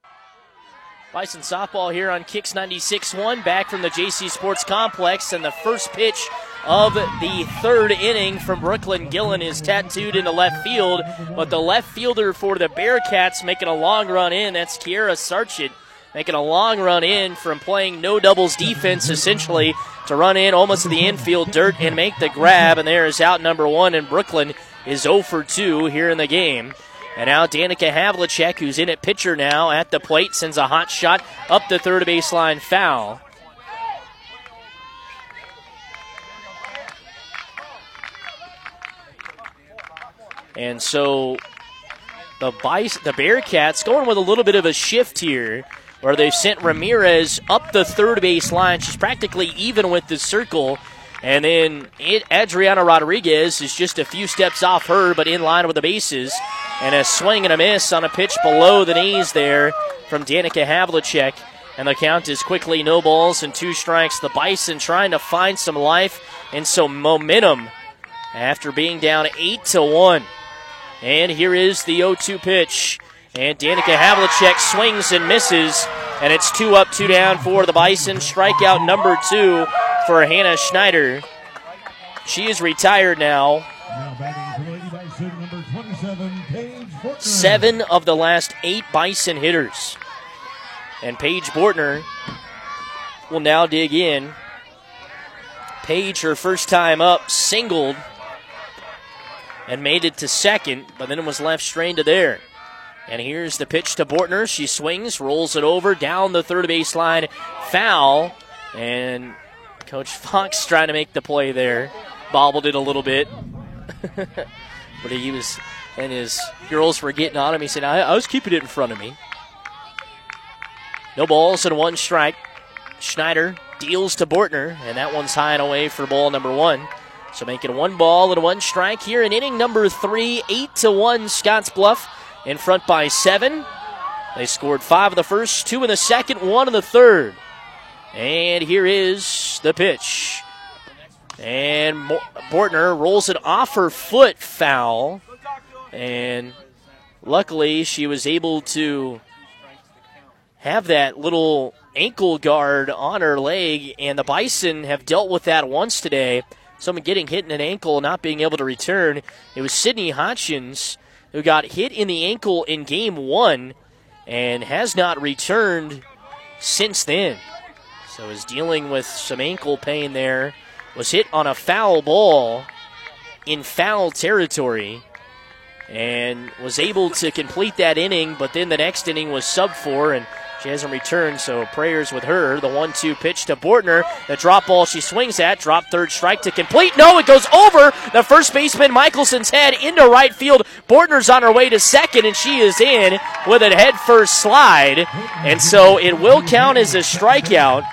Bison softball here on Kicks ninety-six point one, back from the J C Sports Complex, and the first pitch of the third inning from Brooklyn Gillen is tattooed into left field, but the left fielder for the Bearcats making a long run in, that's Kiera Sarchit, making a long run in from playing no doubles defense, essentially, to run in almost to the infield dirt and make the grab, and there is out number one, and Brooklyn is oh for two here in the game. And now Danica Havlicek, who's in at pitcher now, at the plate, sends a hot shot up the third baseline, foul. And so the Bice, the Bearcats going with a little bit of a shift here, where they've sent Ramirez up the third base line. She's practically even with the circle. And then it, Adriana Rodriguez is just a few steps off her, but in line with the bases. And a swing and a miss on a pitch below the knees there from Danica Havlicek. And the count is quickly no balls and two strikes. The Bison trying to find some life and some momentum after being down eight to one. And here is the oh two pitch. And Danica Havlicek swings and misses. And it's two up, two down for the Bison. Strikeout number two for Hannah Schneider. She is retired now. Now batting for Lady Bison, number twenty-seven, Paige Bortner. Seven of the last eight Bison hitters. And Paige Bortner will now dig in. Paige, her first time up, singled and made it to second, but then it was left strained to there. And here's the pitch to Bortner. She swings, rolls it over, down the third baseline, foul. And Coach Fox trying to make the play there. Bobbled it a little bit. But he was, and his girls were getting on him. He said, I, I was keeping it in front of me. No balls and one strike. Schneider deals to Bortner, and that one's high and away for ball number one. So making one ball and one strike here in inning number three, eight to one, Scotts Bluff in front by seven. They scored five in the first, two in the second, one in the third. And here is the pitch. And Bortner rolls it off her foot, foul. And luckily she was able to have that little ankle guard on her leg, and the Bison have dealt with that once today. Someone getting hit in an ankle, not being able to return. It was Sydney Hodgins who got hit in the ankle in game one and has not returned since then. So is dealing with some ankle pain there. Was hit on a foul ball in foul territory and was able to complete that inning, but then the next inning was sub four, and she hasn't returned, so prayers with her. The one two pitch to Bortner. The drop ball she swings at. Drop third strike to complete. No, it goes over the first baseman Michelson's head into right field. Bortner's on her way to second, and she is in with a head first slide. And so it will count as a strikeout.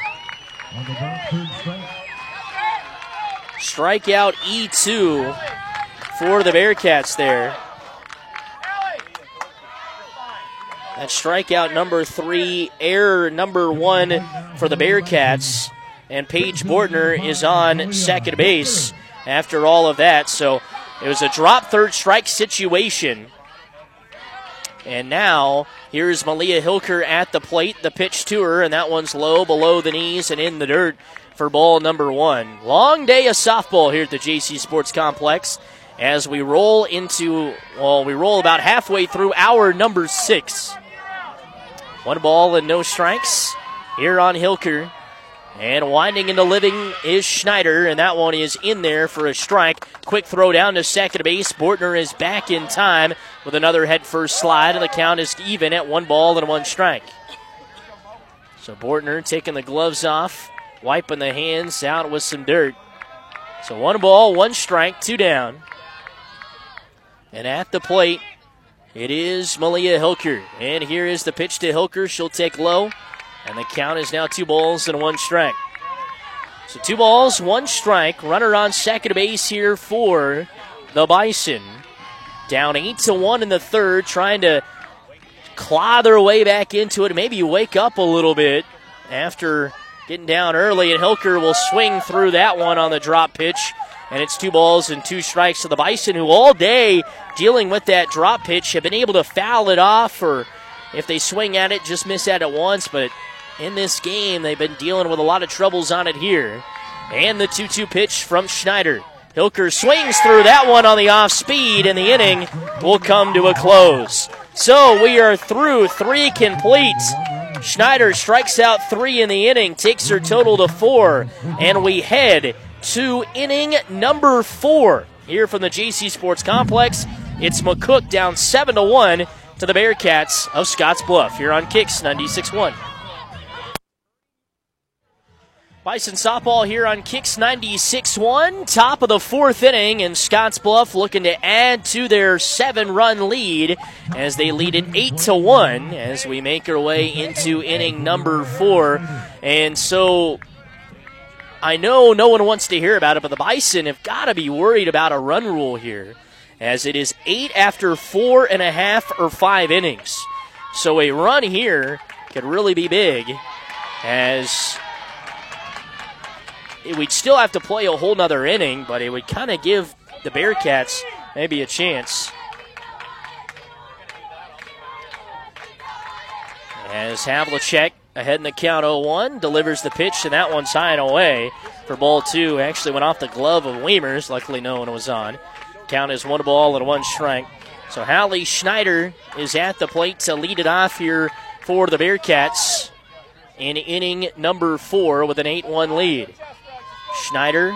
Strikeout E two for the Bearcats there. That's strikeout number three, error number one for the Bearcats. And Paige Bortner is on second base after all of that. So it was a drop third strike situation. And now here's Malia Hilker at the plate. The pitch to her, and that one's low below the knees and in the dirt for ball number one. Long day of softball here at the J C Sports Complex as we roll into, well, we roll about halfway through hour number six. One ball and no strikes here on Hilker. And winding into living is Schneider, and that one is in there for a strike. Quick throw down to second base. Bortner is back in time with another head first slide, and the count is even at one ball and one strike. So Bortner taking the gloves off, wiping the hands out with some dirt. So one ball, one strike, two down. And at the plate, it is Malia Hilker. And here is the pitch to Hilker. She'll take low. And the count is now two balls and one strike. So two balls, one strike. Runner on second base here for the Bison. Down eight to one in the third, trying to claw their way back into it. Maybe wake up a little bit after getting down early. And Hilker will swing through that one on the drop pitch. And it's two balls and two strikes to the Bison, who all day dealing with that drop pitch have been able to foul it off, or if they swing at it, just miss at it once. But in this game, they've been dealing with a lot of troubles on it here. And the two two pitch from Schneider. Hilker swings through that one on the off speed, and the inning will come to a close. So we are through three complete. Schneider strikes out three in the inning, takes her total to four, and we head to inning number four here from the J C Sports Complex. It's McCook down seven to one to the Bearcats of Scotts Bluff here on Kicks ninety-six point one. Bison softball here on Kicks ninety-six point one, top of the fourth inning, and Scotts Bluff looking to add to their seven-run lead as they lead it eight to one as we make our way into inning number four. And so I know no one wants to hear about it, but the Bison have got to be worried about a run rule here, as it is eight after four and a half or five innings. So a run here could really be big, as we'd still have to play a whole nother inning, but it would kind of give the Bearcats maybe a chance. As Havlicek ahead in the count oh one, delivers the pitch, and that one's high and away for ball two. Actually went off the glove of Weimers. Luckily no one was on. Count is one ball and one strike. So Hallie Schneider is at the plate to lead it off here for the Bearcats in inning number four with an eight one lead. Schneider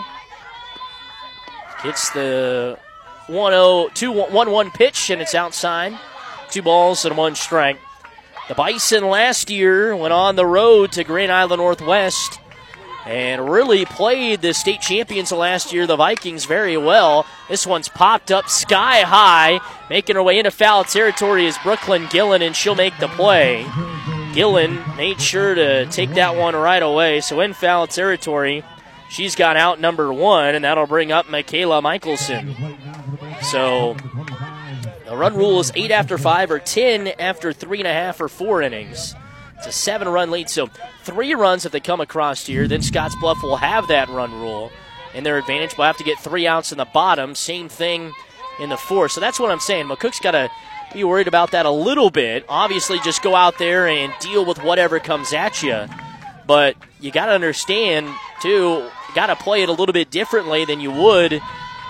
gets the one oh, two one one pitch, and it's outside. Two balls and one strike. The Bison last year went on the road to Grand Island Northwest and really played the state champions of last year, the Vikings, very well. This one's popped up sky high. Making her way into foul territory is Brooklyn Gillen, and she'll make the play. Gillen made sure to take that one right away. So in foul territory, she's got out number one, and that'll bring up Michaela Michelson. So the run rule is eight after five or ten after three and a half or four innings. It's a seven-run lead, so three runs if they come across here. Then Scotts Bluff will have that run rule in their advantage. We'll have to get three outs in the bottom. Same thing in the fourth. So that's what I'm saying. McCook's got to be worried about that a little bit. Obviously, just go out there and deal with whatever comes at you. But you got to understand, too, you got to play it a little bit differently than you would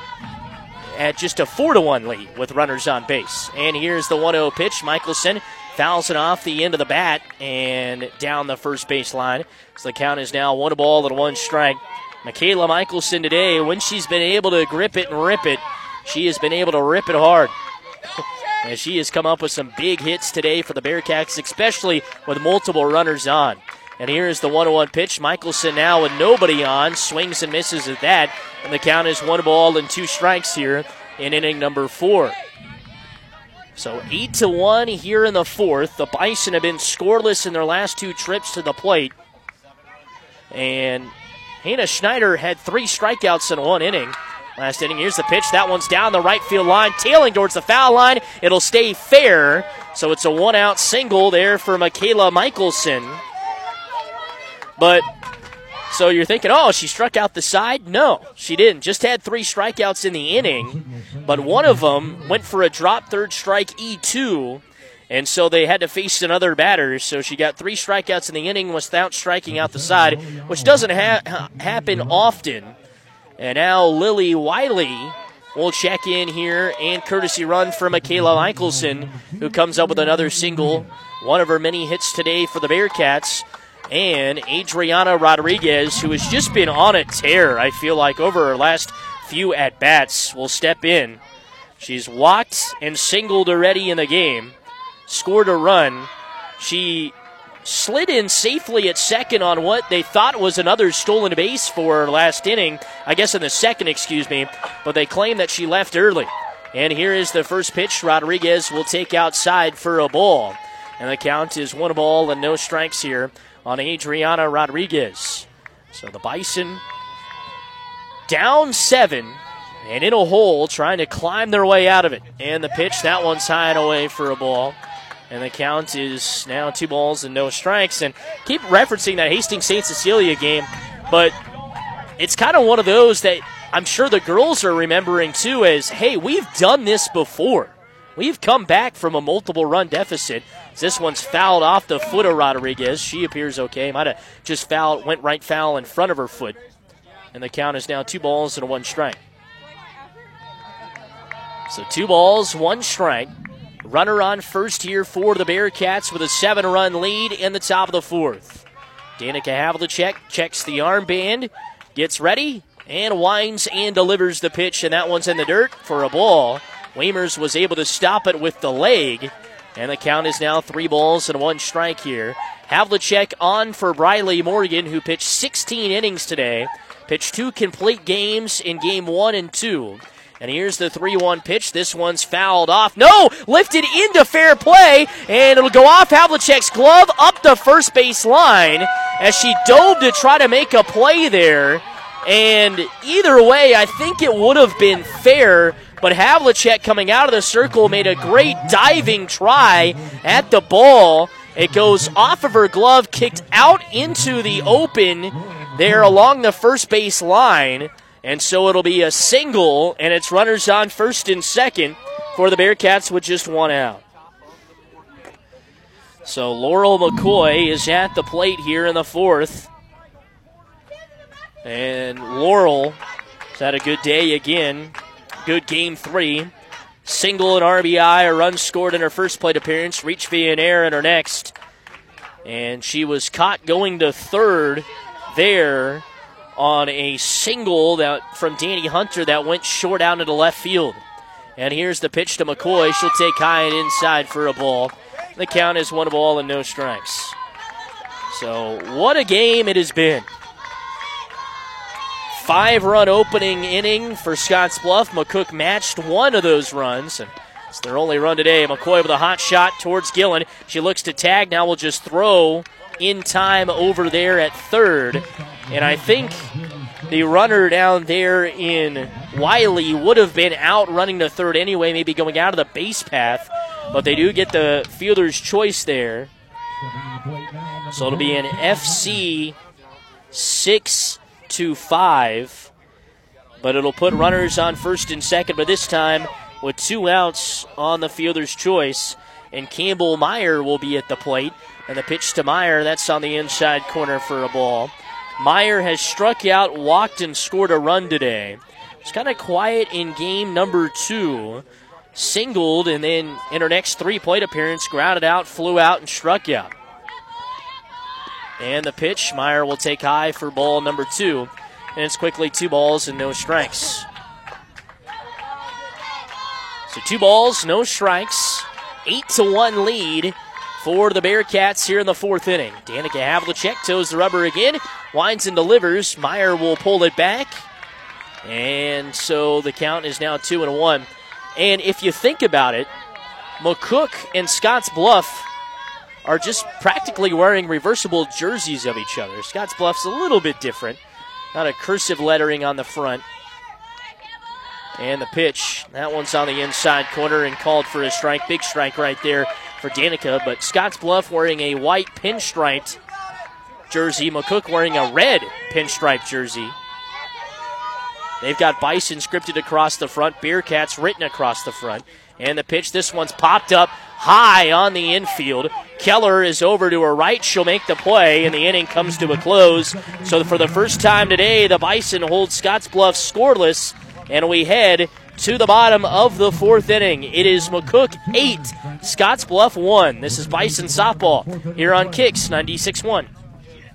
at just a four to one lead with runners on base. And here's the one oh pitch. Michelson fouls it off the end of the bat and down the first base line. So the count is now one ball and one strike. Michaela Michelson today, when she's been able to grip it and rip it, she has been able to rip it hard. And she has come up with some big hits today for the Bearcats, especially with multiple runners on. And here is the one oh one pitch. Michelson now with nobody on, swings and misses at that. And the count is one ball and two strikes here in inning number four. So eight to one here in the fourth. The Bison have been scoreless in their last two trips to the plate. And Hannah Schneider had three strikeouts in one inning. Last inning, here's the pitch. That one's down the right field line, tailing towards the foul line. It'll stay fair, so it's a one-out single there for Michaela Michelson. But, so you're thinking, oh, she struck out the side? No, she didn't. Just had three strikeouts in the inning, but one of them went for a drop third strike E two, and so they had to face another batter. So she got three strikeouts in the inning without striking out the side, which doesn't ha- happen often. And now Lily Wiley will check in here, and courtesy run for Michaela Michelson, who comes up with another single, one of her many hits today for the Bearcats. And Adriana Rodriguez, who has just been on a tear, I feel like, over her last few at-bats, will step in. She's walked and singled already in the game, scored a run. She slid in safely at second on what they thought was another stolen base for her last inning. I guess in the second, excuse me. But they claim that she left early. And here is the first pitch. Rodriguez will take outside for a ball. And the count is one ball and no strikes here on Adriana Rodriguez. So the Bison down seven and in a hole, trying to climb their way out of it. And the pitch, that one's high and away for a ball. And the count is now two balls and no strikes. And keep referencing that Hastings Saint Cecilia game, but it's kind of one of those that I'm sure the girls are remembering too as, hey, we've done this before. We've come back from a multiple run deficit. This one's fouled off the foot of Rodriguez. She appears okay. Might have just fouled, went right foul in front of her foot. And the count is now two balls and one strike. So two balls, one strike. Runner on first here for the Bearcats with a seven-run lead in the top of the fourth. Danica Havlicek checks the armband, gets ready, and winds and delivers the pitch, and that one's in the dirt for a ball. Weimers was able to stop it with the leg, and the count is now three balls and one strike here. Havlicek on for Briley Morgan, who pitched sixteen innings today, pitched two complete games in game one and two. And here's the three one pitch. This one's fouled off. No! Lifted into fair play, and it'll go off Havlicek's glove up the first base line as she dove to try to make a play there. And either way, I think it would have been fair, but Havlicek coming out of the circle made a great diving try at the ball. It goes off of her glove, kicked out into the open there along the first base line. And so it'll be a single, and it's runners on first and second for the Bearcats with just one out. So Laurel McCoy is at the plate here in the fourth. And Laurel has had a good day again. Good game three. Single and R B I, a run scored in her first plate appearance. Reached via an error in her next. And she was caught going to third there on a single that from Danny Hunter that went short out into left field. And here's the pitch to McCoy. She'll take high and inside for a ball. The count is one ball and no strikes. So what a game it has been. Five-run opening inning for Scottsbluff. McCook matched one of those runs, and it's their only run today. McCoy with a hot shot towards Gillen. She looks to tag. Now will just throw in time over there at third. And I think the runner down there in Wiley would have been out running to third anyway, maybe going out of the base path. But they do get the fielder's choice there. So it'll be an F C six to five. But it'll put runners on first and second, but this time with two outs on the fielder's choice. And Campbell Meyer will be at the plate. And the pitch to Meyer, that's on the inside corner for a ball. Meyer has struck out, walked, and scored a run today. It's kind of quiet in game number two. singled, and then in her next three-plate appearance, grounded out, flew out, and struck out. And the pitch, Meyer will take high for ball number two. And it's quickly two balls and no strikes. So two balls, no strikes. Eight to one lead for the Bearcats here in the fourth inning. Danica Havlicek toes the rubber again, winds and delivers. Meyer will pull it back. And so the count is now two and one. And if you think about it, McCook and Scotts Bluff are just practically wearing reversible jerseys of each other. Scotts Bluff's a little bit different. Not a cursive lettering on the front. And the pitch, that one's on the inside corner and called for a strike. Big strike right there for Danica. But Scotts Bluff wearing a white pinstriped jersey. McCook wearing a red pinstripe jersey. They've got Bison scripted across the front, Bearcats written across the front. And the pitch, this one's popped up high on the infield. Keller is over to her right. She'll make the play, and the inning comes to a close. So for the first time today, the Bison hold Scotts Bluff scoreless, and we head to the bottom of the fourth inning. It is McCook eight, Scotts Bluff one. This is Bison softball here on Kicks ninety-six point one.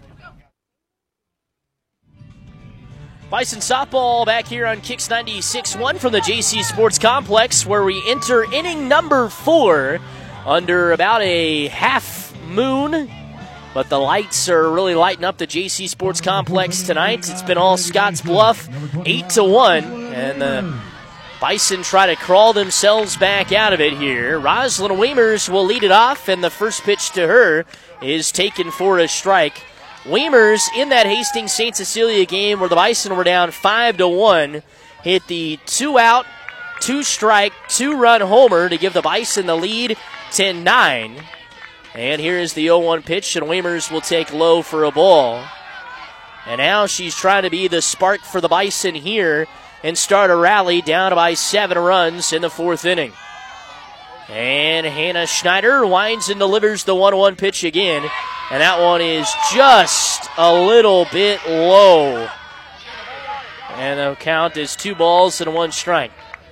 Bison softball back here on Kicks ninety-six point one from the J C Sports Complex, where we enter inning number four under about a half moon. But the lights are really lighting up the J C Sports Complex tonight. It's been all Scotts Bluff, eight to one, and the Bison try to crawl themselves back out of it here. Rosalind Weimers will lead it off, and the first pitch to her is taken for a strike. Weimers, in that Hastings Saint Cecilia game where the Bison were down five to one, hit the two-out, two-strike, two-run homer to give the Bison the lead ten nine. And here is the oh one pitch, and Weimers will take low for a ball. And now she's trying to be the spark for the Bison here and start a rally down by seven runs in the fourth inning. And Hannah Schneider winds and delivers the one one pitch again. And that one is just a little bit low. And the count is two balls and one strike.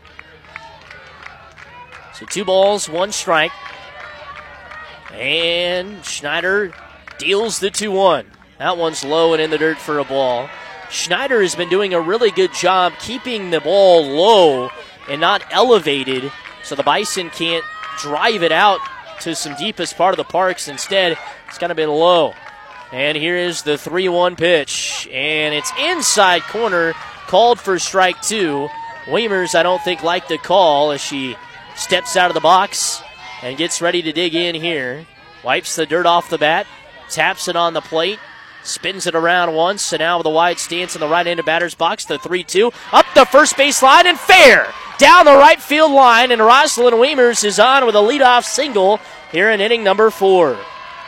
So two balls, one strike. And Schneider deals the two one. That one's low and in the dirt for a ball. Schneider has been doing a really good job keeping the ball low and not elevated, so the Bison can't drive it out to some deepest part of the parks. Instead, it's kind of been low. And here is the three one pitch, and it's inside corner, called for strike two. Weimers, I don't think, liked the call as she steps out of the box and gets ready to dig in here. Wipes the dirt off the bat, taps it on the plate, spins it around once, and now with a wide stance in the right end of batter's box, the three two. Up the first base line and fair! Down the right field line, and Rosalind Weimers is on with a leadoff single here in inning number four.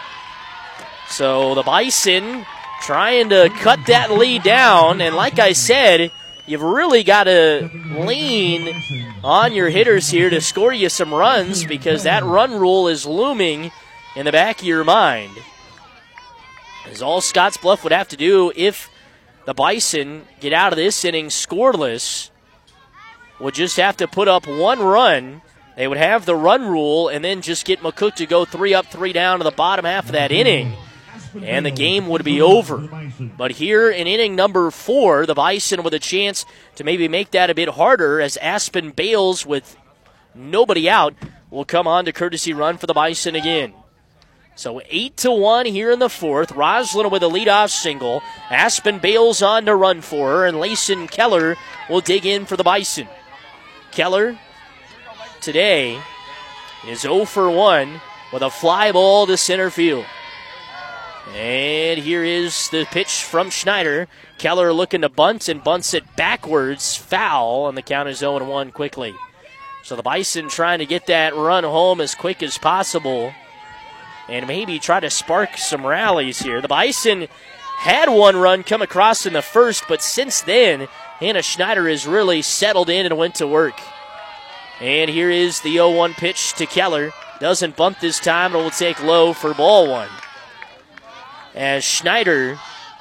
So the Bison trying to cut that lead down, and like I said, you've really got to lean on your hitters here to score you some runs, because that run rule is looming in the back of your mind. Is all Scotts Bluff would have to do if the Bison get out of this inning scoreless, would just have to put up one run. They would have the run rule and then just get McCook to go three up, three down to the bottom half of that inning, and the game would be over. But here in inning number four, the Bison with a chance to maybe make that a bit harder, as Aspen Bales, with nobody out, will come on to courtesy run for the Bison again. So eight to one here in the fourth. Rosalind with a leadoff single. Aspen Bales on to run for her, and Layson Keller will dig in for the Bison. Keller today is oh for one with a fly ball to center field. And here is the pitch from Schneider. Keller looking to bunt and bunts it backwards. Foul, and the count is oh one quickly. So the Bison trying to get that run home as quick as possible and maybe try to spark some rallies here. The Bison had one run come across in the first, but since then, Hannah Schneider has really settled in and went to work. And here is the oh one pitch to Keller. Doesn't bunt this time, but will take low for ball one. As Schneider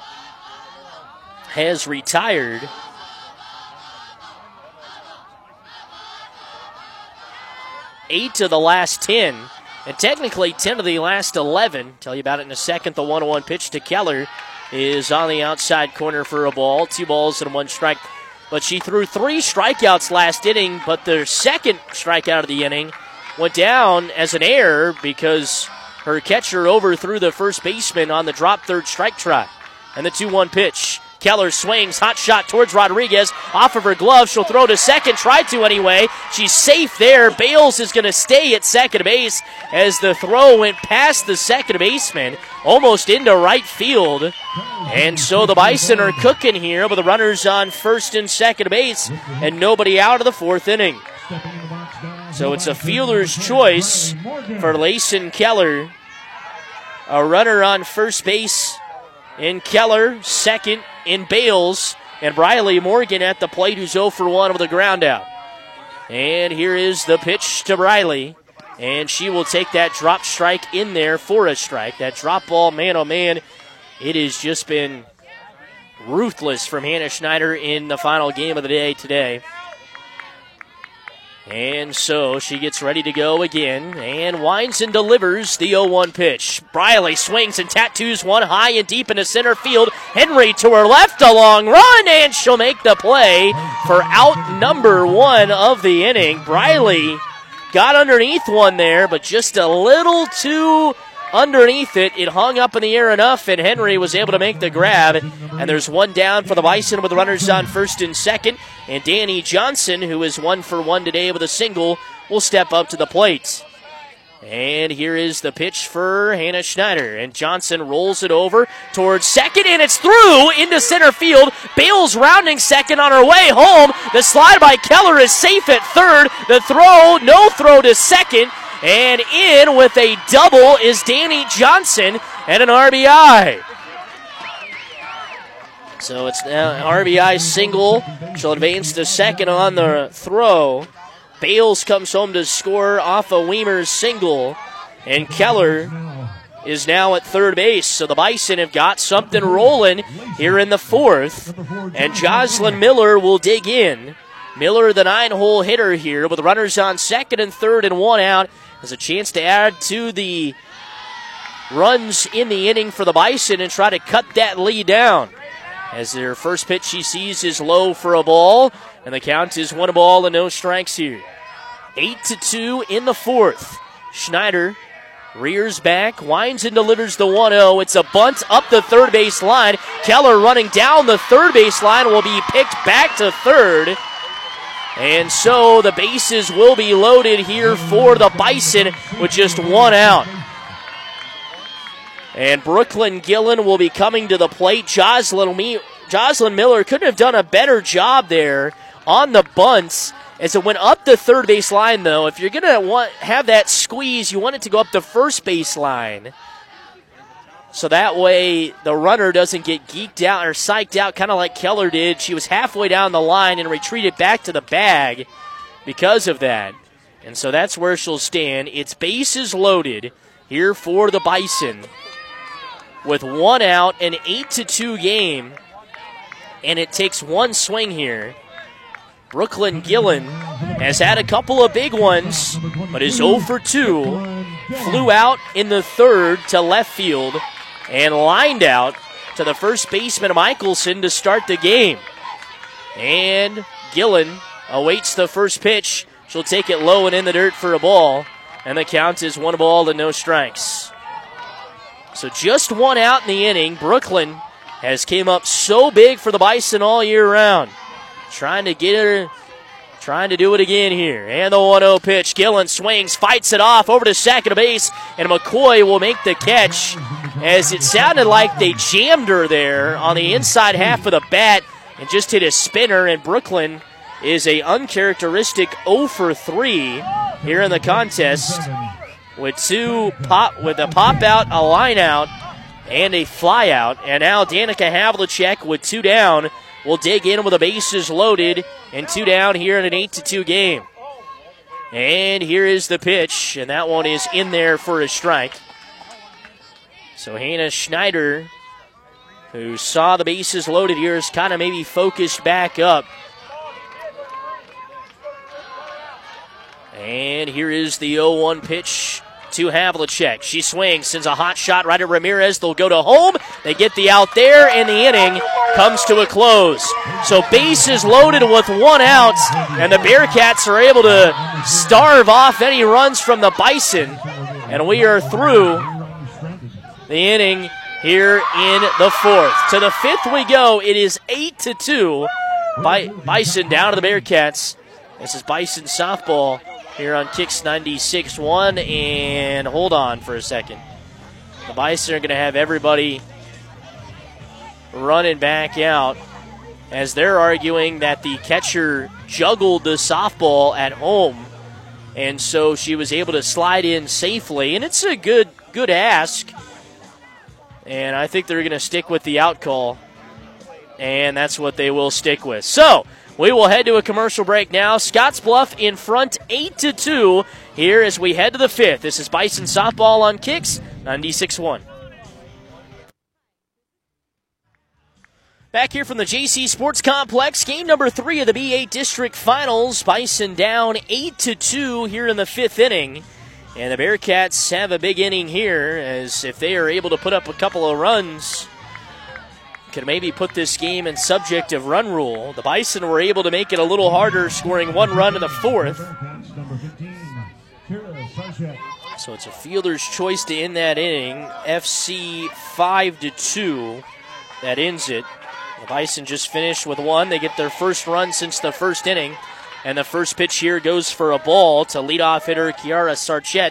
has retired. eight of the last ten, and technically ten of the last eleven. Tell you about it in a second. The one oh one pitch to Keller is on the outside corner for a ball. Two balls and one strike. But she threw three strikeouts last inning, but the second strikeout of the inning went down as an error because her catcher overthrew the first baseman on the drop third strike try. And the two one pitch. Keller swings, hot shot towards Rodriguez. Off of her glove, she'll throw to second, tried to anyway. She's safe there. Bales is going to stay at second base as the throw went past the second baseman, almost into right field. And so the Bison are cooking here with the runners on first and second base and nobody out of the fourth inning. So it's a fielder's choice for Layson Keller. A runner on first base in Keller, second in Bales, and Briley Morgan at the plate, who's oh for one with a ground out. And here is the pitch to Briley, and she will take that drop strike in there for a strike. That drop ball, man, oh man, it has just been ruthless from Hannah Schneider in the final game of the day today. And so she gets ready to go again and winds and delivers the oh one pitch. Briley swings and tattoos one high and deep into center field. Henry to her left, a long run, and she'll make the play for out number one of the inning. Briley got underneath one there, but just a little too underneath it. It hung up in the air enough, and Henry was able to make the grab. And there's one down for the Bison with the runners on first and second. And Danny Johnson, who is one for one today with a single, will step up to the plate. And here is the pitch for Hannah Schneider. And Johnson rolls it over towards second, and it's through into center field. Bales rounding second on her way home. The slide by Keller is safe at third. The throw, no throw to second. And in with a double is Danny Johnson and an R B I. So it's an R B I single. She'll advance to second on the throw. Bales comes home to score off a Weimer's single. And Keller is now at third base. So the Bison have got something rolling here in the fourth. And Jocelyn Miller will dig in. Miller, the nine-hole hitter here, with runners on second and third and one out, has a chance to add to the runs in the inning for the Bison and try to cut that lead down. As their first pitch she sees is low for a ball, and the count is one ball and no strikes here. Eight to two in the fourth. Schneider rears back, winds and delivers the one oh. It's a bunt up the third base line. Keller running down the third base line will be picked back to third. And so the bases will be loaded here for the Bison with just one out. And Brooklyn Gillen will be coming to the plate. Jocelyn, Me- Jocelyn Miller couldn't have done a better job there on the bunts as it went up the third base line, though. If you're going to want have that squeeze, you want it to go up the first base line. So that way the runner doesn't get geeked out or psyched out, kind of like Keller did. She was halfway down the line and retreated back to the bag because of that. And so that's where she'll stand. It's bases loaded here for the Bison with one out, an eight to two game. And it takes one swing here. Brooklyn Gillen has had a couple of big ones, but is oh for two. Flew out in the third to left field and lined out to the first baseman, Michelson, to start the game. And Gillen awaits the first pitch. She'll take it low and in the dirt for a ball, and the count is one ball and no strikes. So just one out in the inning. Brooklyn has came up so big for the Bison all year round. Trying to get her, trying to do it again here. And the one oh pitch. Gillen swings, fights it off over to second base, and McCoy will make the catch as it sounded like they jammed her there on the inside half of the bat and just hit a spinner. And Brooklyn is a uncharacteristic oh for three here in the contest with two pop, with a pop out, a line out, and a fly out. And now Danica Havlicek with two down will dig in with the bases loaded and two down here in an eight to two game. And here is the pitch, and that one is in there for a strike. So Hannah Schneider, who saw the bases loaded here, is kind of maybe focused back up. And And here is the oh one pitch to Havlicek. She swings, sends a hot shot right at Ramirez. They'll go to home. They get the out there, and the inning comes to a close. So bases loaded with one out, and the Bearcats are able to starve off any runs from the Bison. And we are through the inning here in the fourth. To the fifth we go. It is eight to two. Bison down to the Bearcats. This is Bison softball here on Kicks ninety-six one, and hold on for a second. The Bison are going to have everybody running back out as they're arguing that the catcher juggled the softball at home, and so she was able to slide in safely, and it's a good good ask, and I think they're going to stick with the out call, and that's what they will stick with. So we will head to a commercial break now. Scottsbluff in front eight to two here as we head to the fifth. This is Bison softball on Kicks ninety-six one. Back here from the J C Sports Complex, game number three of the B eight District Finals. Bison down eight to two here in the fifth inning. And the Bearcats have a big inning here, as if they are able to put up a couple of runs, could maybe put this game in subject of run rule. The Bison were able to make it a little harder, scoring one run in the fourth. So it's a fielder's choice to end that inning. F C five to two. That ends it. The Bison just finished with one. They get their first run since the first inning. And the first pitch here goes for a ball to leadoff hitter Kiara Sarchett.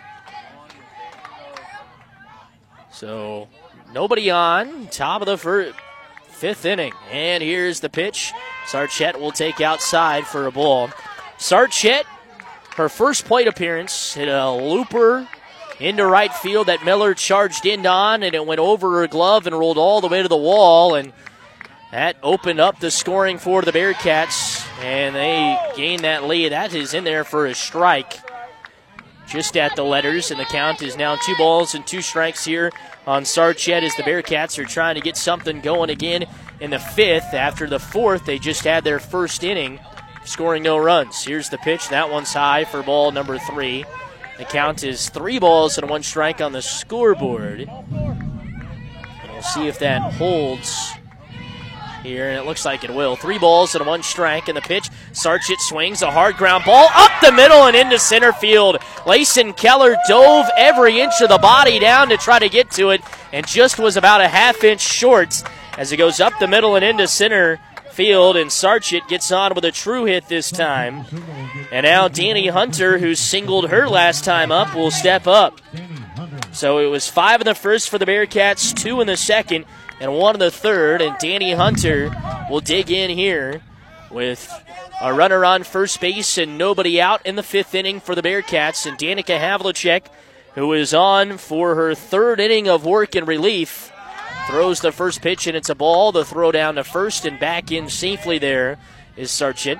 So nobody on, top of the first, fifth inning. And here's the pitch. Sarchett will take outside for a ball. Sarchett, her first plate appearance, hit a looper into right field that Miller charged in on, and it went over her glove and rolled all the way to the wall, and that opened up the scoring for the Bearcats, and they gained that lead. That is in there for a strike, just at the letters, and the count is now two balls and two strikes here on Sarchett as the Bearcats are trying to get something going again in the fifth. After the fourth, they just had their first inning, scoring no runs. Here's the pitch. That one's high for ball number three. The count is three balls and one strike on the scoreboard. And we'll see if that holds here, and it looks like it will. Three balls and one strike in the pitch. Sarchett swings a hard ground ball up the middle and into center field. Layson Keller dove every inch of the body down to try to get to it, and just was about a half inch short as it goes up the middle and into center field, and Sarchett gets on with a true hit this time. And now Danny Hunter, who singled her last time up, will step up. So it was five in the first for the Bearcats, two in the second, and one in the third, and Danny Hunter will dig in here with a runner on first base and nobody out in the fifth inning for the Bearcats. And Danica Havlicek, who is on for her third inning of work in relief, throws the first pitch, and it's a ball. The throw down to first, and back in safely there is Sarchett.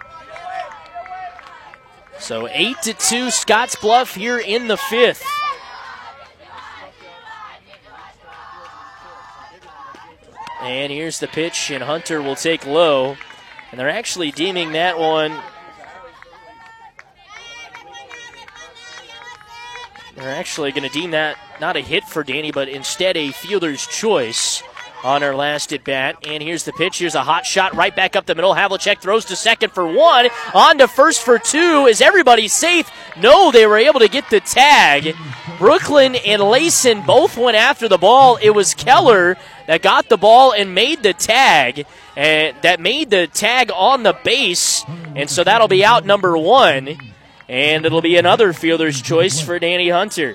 So eight to two Scottsbluff here in the fifth. And here's the pitch, and Hunter will take low. And they're actually deeming that one. They're actually going to deem that not a hit for Danny, but instead a fielder's choice on her last at bat. And here's the pitch. Here's a hot shot right back up the middle. Havlicek throws to second for one. On to first for two. Is everybody safe? No, they were able to get the tag. Brooklyn and Layson both went after the ball. It was Keller that got the ball and made the tag. And that made the tag on the base. And so that'll be out number one. And it'll be another fielder's choice for Danny Hunter.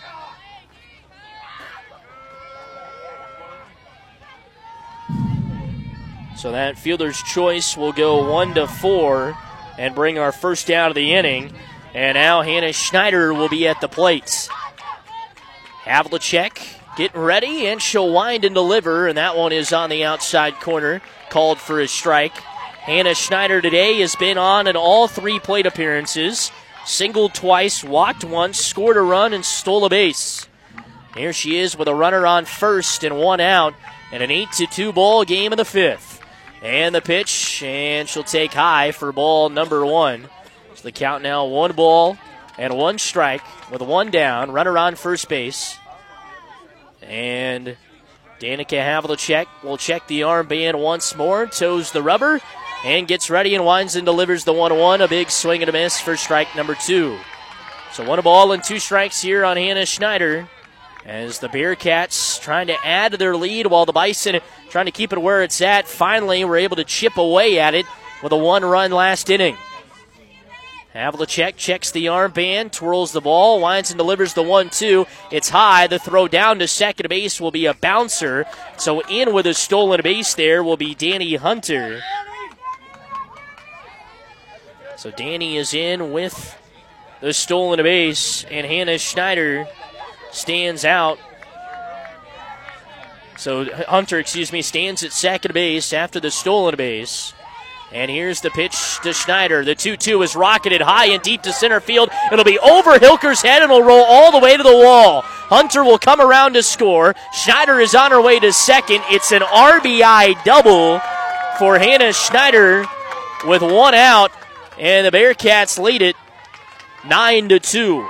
So that fielder's choice will go one to four and bring our first out of the inning. And now Hannah Schneider will be at the plate. Havlicek getting ready, and she'll wind and deliver, and that one is on the outside corner, called for a strike. Hannah Schneider today has been on in all three plate appearances. Singled twice, walked once, scored a run, and stole a base. Here she is with a runner on first and one out, and an eight to two ball game in the fifth. And the pitch, and she'll take high for ball number one. So the count now one ball and one strike with one down. Runner on first base. And Danica Havlicek will check the armband once more, toes the rubber, and gets ready and winds and delivers the one one. A big swing and a miss for strike number two. So one ball and two strikes here on Hannah Schneider as the Bearcats trying to add to their lead while the Bison trying to keep it where it's at. Finally, we're able to chip away at it with a one-run last inning. Havlicek checks the armband, twirls the ball, winds and delivers the one two. It's high. The throw down to second base will be a bouncer. So in with a stolen base there will be Danny Hunter. So Danny is in with the stolen base, and Hannah Schneider stands out. So Hunter, excuse me, stands at second base after the stolen base. And here's the pitch to Schneider. The two two is rocketed high and deep to center field. It'll be over Hilker's head and will roll all the way to the wall. Hunter will come around to score. Schneider is on her way to second. It's an R B I double for Hannah Schneider with one out. And the Bearcats lead it nine to two.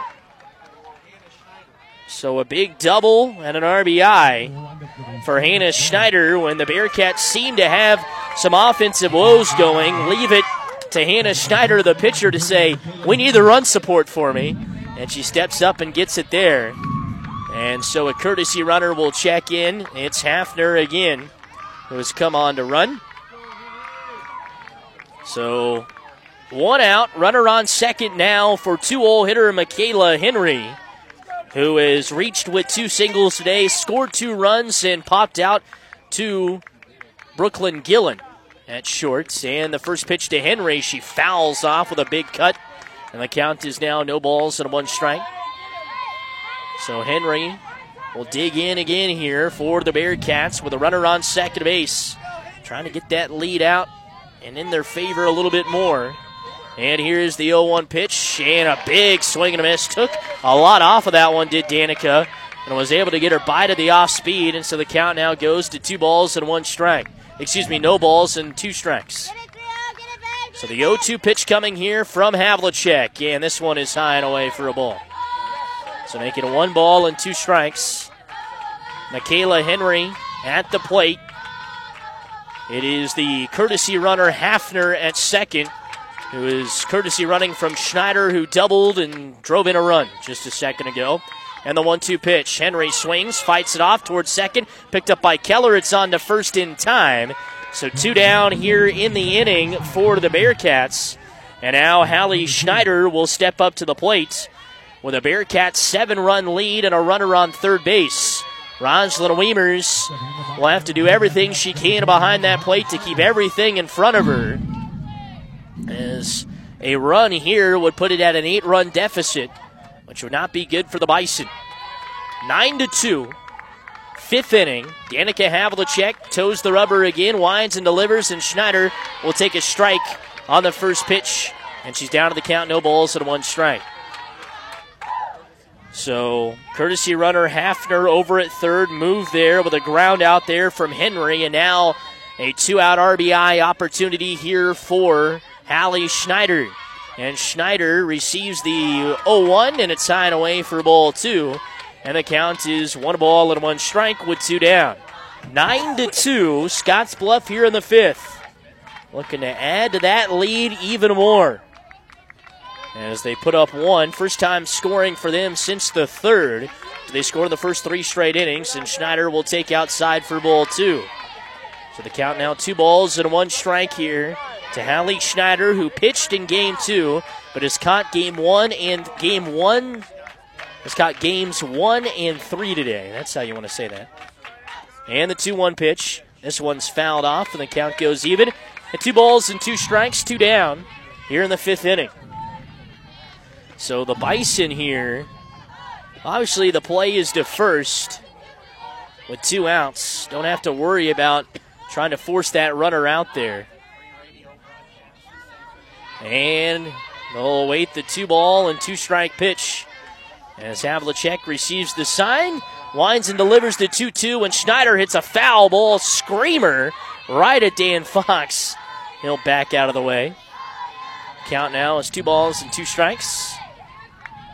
So a big double and an R B I for Hannah Schneider when the Bearcats seem to have some offensive woes going. Leave it to Hannah Schneider, the pitcher, to say, we need the run support for me. And she steps up and gets it there. And so a courtesy runner will check in. It's Hafner again who has come on to run. So one out, runner on second now for two-hole hitter Michaela Henry, who has reached with two singles today, scored two runs, and popped out to Brooklyn Gillen at short. And the first pitch to Henry, she fouls off with a big cut, and the count is now no balls and one strike. So Henry will dig in again here for the Bearcats with a runner on second base, trying to get that lead out and in their favor a little bit more. And here's the oh one pitch, and a big swing and a miss. Took a lot off of that one, did Danica, and was able to get her by to the off speed, and so the count now goes to two balls and one strike. Excuse me, no balls and two strikes. So the oh two pitch coming here from Havlicek, and this one is high and away for a ball. So making a one ball and two strikes. Michaela Henry at the plate. It is the courtesy runner Hafner at second, who is courtesy running from Schneider, who doubled and drove in a run just a second ago. And the one two pitch. Henry swings, fights it off towards second. Picked up by Keller. It's on to first in time. So two down here in the inning for the Bearcats. And now Hallie Schneider will step up to the plate with a Bearcats seven-run lead and a runner on third base. Rosalind Weimers will have to do everything she can behind that plate to keep everything in front of her, as a run here would put it at an eight-run deficit, which would not be good for the Bison. Nine to two, fifth inning. Danica Havlicek toes the rubber again, winds and delivers, and Schneider will take a strike on the first pitch, and she's down to the count, no balls and one strike. So courtesy runner Hafner over at third, move there with a ground out there from Henry, and now a two-out R B I opportunity here for Hallie Schneider. And Schneider receives the oh one, and it's high and away for ball two. And the count is one ball and one strike with two down. Nine to two, Scotts Bluff here in the fifth, looking to add to that lead even more as they put up one. First time scoring for them since the third. They scored the first three straight innings, and Schneider will take outside for ball two. So the count now two balls and one strike here to Hallie Schneider, who pitched in game two, but has caught game one and game one. Has caught games one and three today. That's how you want to say that. And the two one pitch. This one's fouled off, and the count goes even. And two balls and two strikes, two down here in the fifth inning. So the Bison here, obviously the play is to first with two outs. Don't have to worry about trying to force that runner out there. And they'll await the two ball and two strike pitch as Havlicek receives the sign, winds and delivers the two two, and Schneider hits a foul ball screamer right at Dan Fox. He'll back out of the way. Count now is two balls and two strikes.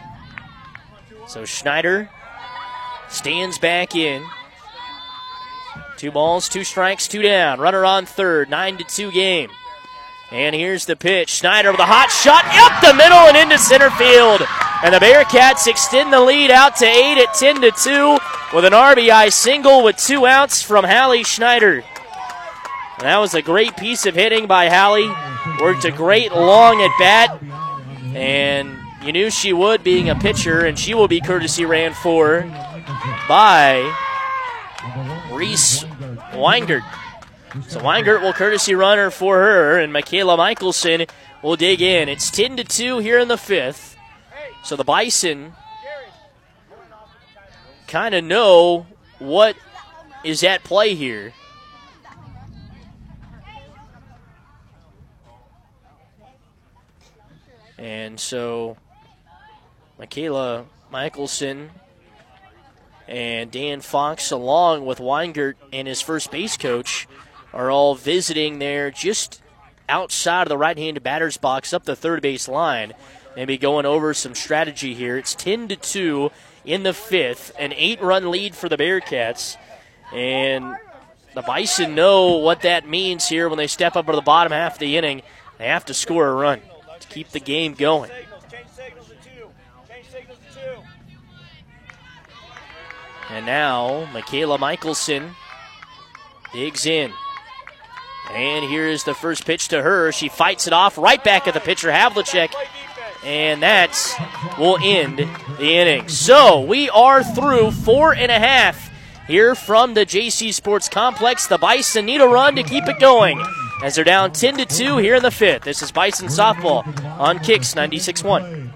So Schneider stands back in. Two balls, two strikes, two down. Runner on third, nine to two game. And here's the pitch. Schneider with a hot shot up the middle and into center field. And the Bearcats extend the lead out to eight at ten to two with an R B I single with two outs from Hallie Schneider. And that was a great piece of hitting by Hallie. Worked a great long at bat. And you knew she would, being a pitcher, and she will be courtesy ran for by Reese Weingart. So Weingart will courtesy runner for her, and Michaela Michelson will dig in. It's ten to two here in the fifth. So the Bison kind of know what is at play here. And so Michaela Michelson and Dan Fox, along with Weingart and his first base coach, are all visiting there just outside of the right-handed batter's box up the third base line. Maybe going over some strategy here. It's ten to two in the fifth, an eight-run lead for the Bearcats. And the Bison know what that means here when they step up to the bottom half of the inning. They have to score a run to keep the game going. And now Michaela Michelson digs in. And here is the first pitch to her. She fights it off right back at the pitcher, Havlicek. And that will end the inning. So we are through four and a half here from the J C Sports Complex. The Bison need a run to keep it going as they're down ten to two here in the fifth. This is Bison Softball on Kicks ninety-six point one.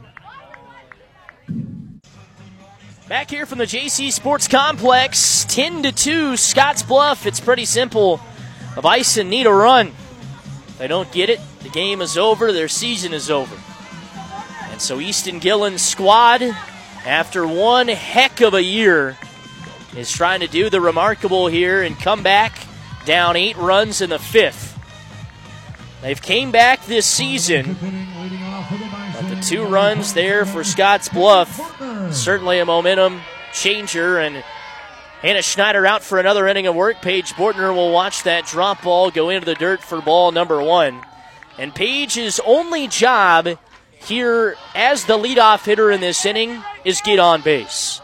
Back here from the J C Sports Complex, ten to two, Scotts Bluff. It's pretty simple. The Bison need a run. If they don't get it, the game is over, their season is over. And so Easton Gillen's squad, after one heck of a year, is trying to do the remarkable here and come back down eight runs in the fifth. They've came back this season, but the two runs there for Scotts Bluff, certainly a momentum changer. And Hannah Schneider out for another inning of work. Paige Bortner will watch that drop ball go into the dirt for ball number one. And Paige's only job here as the leadoff hitter in this inning is get on base.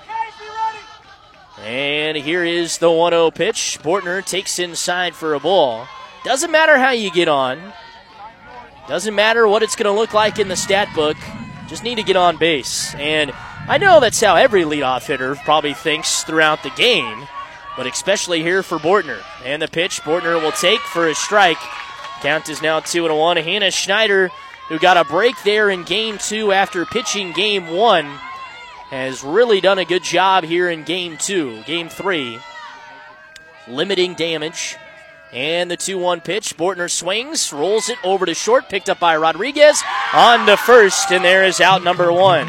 And here is the one oh pitch. Bortner takes inside for a ball. Doesn't matter how you get on. Doesn't matter what it's going to look like in the stat book. Just need to get on base. And I know that's how every leadoff hitter probably thinks throughout the game, but especially here for Bortner. And the pitch Bortner will take for a strike. Count is now two and one. Hannah Schneider, who got a break there in game two after pitching game one, has really done a good job here in game two. Game three, limiting damage. And the two one pitch, Bortner swings, rolls it over to short, picked up by Rodriguez, on to first, and there is out number one.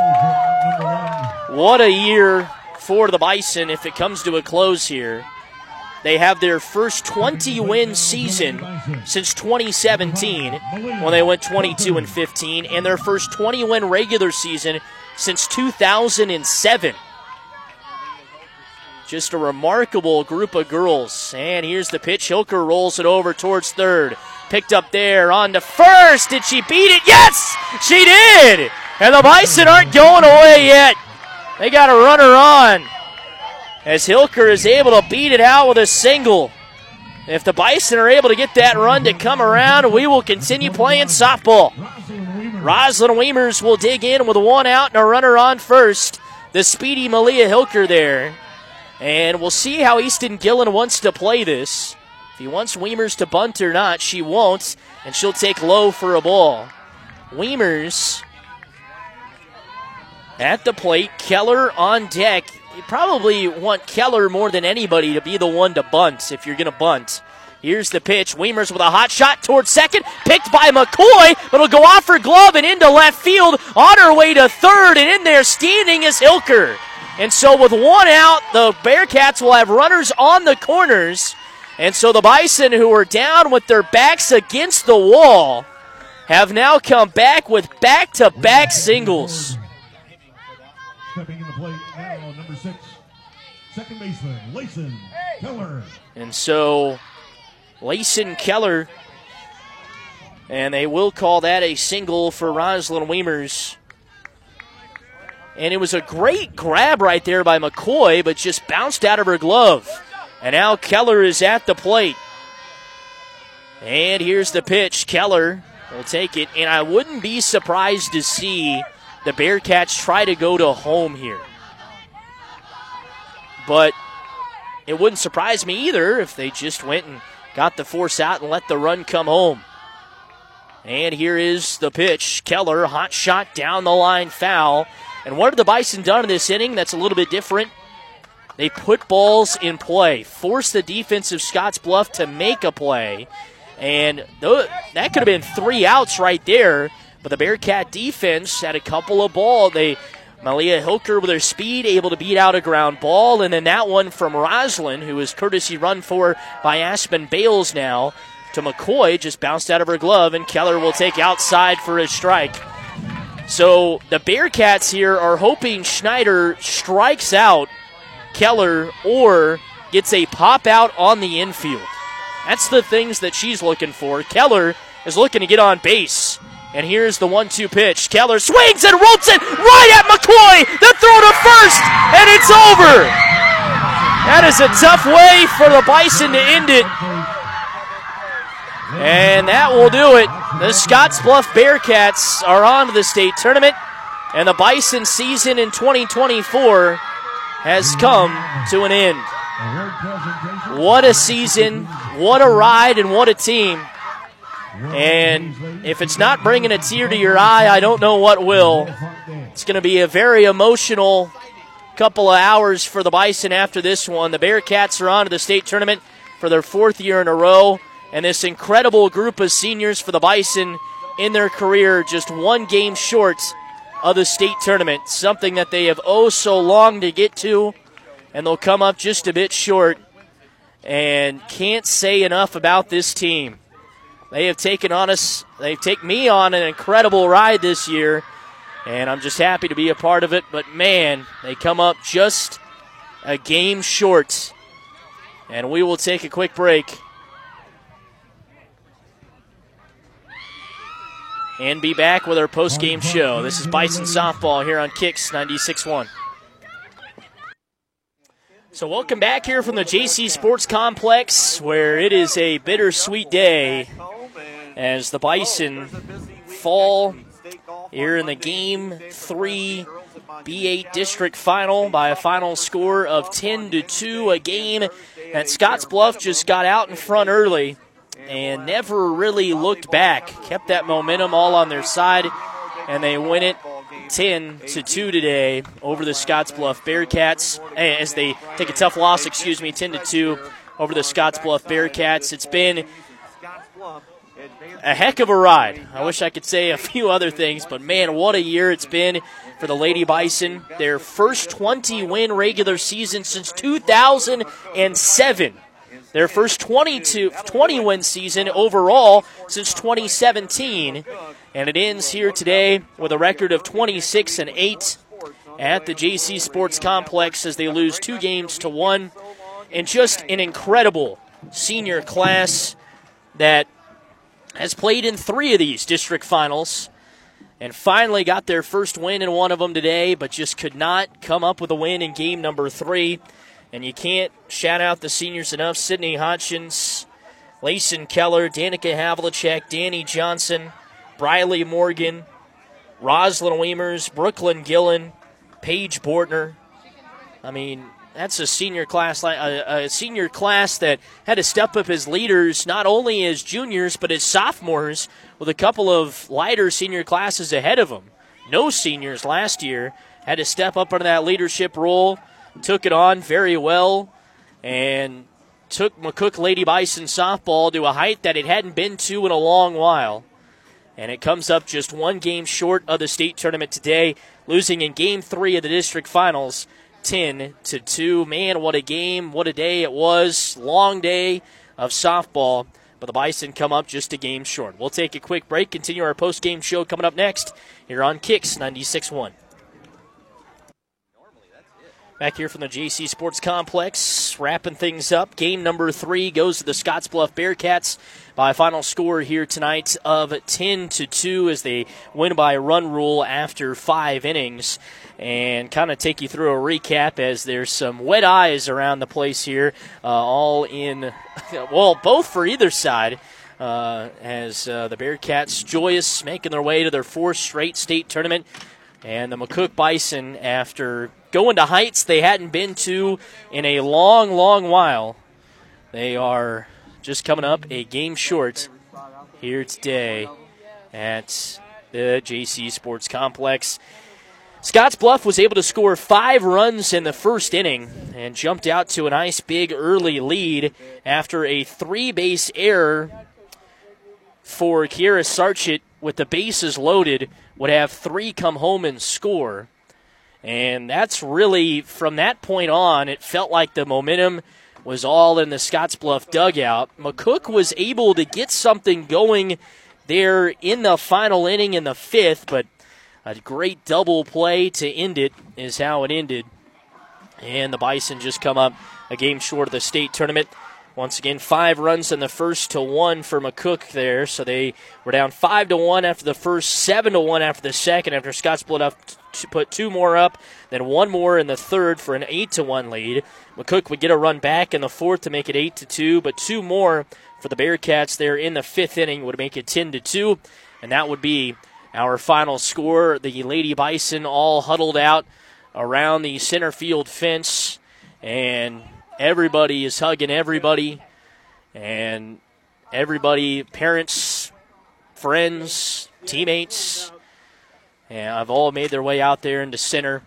What a year for the Bison if it comes to a close here. They have their first twenty-win season since twenty seventeen when they went twenty-two and fifteen, and their first twenty-win regular season since two thousand seven. Just a remarkable group of girls. And here's the pitch. Hilker rolls it over towards third. Picked up there on to first. Did she beat it? Yes, she did. And the Bison aren't going away yet. They got a runner on as Hilker is able to beat it out with a single. If the Bison are able to get that run to come around, we will continue playing softball. Roslyn Weimers will dig in with one out and a runner on first. The speedy Malia Hilker there. And we'll see how Easton Gillen wants to play this. If he wants Weimers to bunt or not, she won't, and she'll take low for a ball. Weimers at the plate, Keller on deck. You probably want Keller more than anybody to be the one to bunt if you're going to bunt. Here's the pitch. Weimers with a hot shot towards second, picked by McCoy, but it'll go off her glove and into left field, on her way to third, and in there standing is Hilker. And so with one out, the Bearcats will have runners on the corners. And so the Bison, who are down with their backs against the wall, have now come back with back-to-back singles. Stepping in the second baseman, Layson Keller. And so, Layson Keller, and they will call that a single for Rosalind Weimers. And it was a great grab right there by McCoy, but just bounced out of her glove. And now Keller is at the plate. And here's the pitch. Keller will take it, and I wouldn't be surprised to see the Bearcats try to go to home here. But it wouldn't surprise me either if they just went and got the force out and let the run come home. And here is the pitch. Keller, hot shot down the line, foul. And what have the Bison done in this inning that's a little bit different? They put balls in play, forced the defense of Scottsbluff to make a play. And th- that could have been three outs right there. But the Bearcat defense had a couple of balls. They, Malia Hilker with her speed, able to beat out a ground ball. And then that one from Roslyn, who was courtesy run for by Aspen Bales now, to McCoy, just bounced out of her glove. And Keller will take outside for a strike. So the Bearcats here are hoping Schneider strikes out Keller or gets a pop out on the infield. That's the things that she's looking for. Keller is looking to get on base. And here's the one two pitch. Keller swings and rolls it right at McCoy. The throw to first, and it's over. That is a tough way for the Bison to end it. And that will do it. The Scottsbluff Bearcats are on to the state tournament, and the Bison season in twenty twenty-four has come to an end. What a season, what a ride, and what a team. And if it's not bringing a tear to your eye, I don't know what will. It's going to be a very emotional couple of hours for the Bison after this one. The Bearcats are on to the state tournament for their fourth year in a row. And this incredible group of seniors for the Bison in their career, just one game short of the state tournament, something that they have oh so long to get to, and they'll come up just a bit short. And can't say enough about this team. They have taken on us, they've taken me on an incredible ride this year, and I'm just happy to be a part of it. But man, they come up just a game short. And we will take a quick break and be back with our post-game show. This is Bison Softball here on Kicks ninety-six point one. So welcome back here from the J C Sports Complex, where it is a bittersweet day as the Bison fall here in the Game three B eight District Final by a final score of ten to two, a game that Scottsbluff just got out in front early and never really looked back, kept that momentum all on their side, and they win it ten to two today over the Scottsbluff Bearcats as they take a tough loss, excuse me, ten to two over the Scottsbluff Bearcats. It's been a heck of a ride. I wish I could say a few other things, but man, what a year it's been for the Lady Bison. Their first twenty-win regular season since two thousand seven. Their first twenty-two, twenty-win season overall since twenty seventeen. And it ends here today with a record of twenty-six and eight at the J C Sports Complex as they lose two games to one. And just an incredible senior class that has played in three of these district finals and finally got their first win in one of them today, but just could not come up with a win in game number three. And you can't shout out the seniors enough. Sydney Hodgins, Layson Keller, Danica Havlicek, Danny Johnson, Briley Morgan, Roslyn Weimers, Brooklyn Gillen, Paige Bortner. I mean, that's a senior class, a, a senior class that had to step up as leaders, not only as juniors, but as sophomores, with a couple of lighter senior classes ahead of them. No seniors last year had to step up into that leadership role. Took it on very well and took McCook Lady Bison softball to a height that it hadn't been to in a long while. And it comes up just one game short of the state tournament today, losing in game three of the district finals, ten to two. Man, what a game, what a day it was. Long day of softball, but the Bison come up just a game short. We'll take a quick break, continue our post-game show coming up next here on Kicks ninety-six point one. Back here from the J C Sports Complex, wrapping things up. Game number three goes to the Scottsbluff Bearcats by a final score here tonight of ten to two as they win by run rule after five innings. And kind of take you through a recap as there's some wet eyes around the place here, uh, all in, well, both for either side. Uh, as uh, the Bearcats joyous, making their way to their fourth straight state tournament. And the McCook Bison, after going to heights they hadn't been to in a long, long while, they are just coming up a game short here today at the J C Sports Complex. Scottsbluff was able to score five runs in the first inning and jumped out to a nice big early lead after a three-base error for Kiera Sarchit with the bases loaded, would have three come home and score. And that's really, from that point on, it felt like the momentum was all in the Scottsbluff dugout. McCook was able to get something going there in the final inning in the fifth, but a great double play to end it is how it ended. And the Bison just come up a game short of the state tournament. Once again, five runs in the first to one for McCook there. So they were down five to one after the first, seven to one after the second. After Scottsbluff put two more up, then one more in the third for an eight to one lead. McCook would get a run back in the fourth to make it eight to two, but two more for the Bearcats there in the fifth inning would make it ten to two, and that would be our final score. The Lady Bison all huddled out around the center field fence, and everybody is hugging everybody, and everybody, parents, friends, teammates, and have all made their way out there into center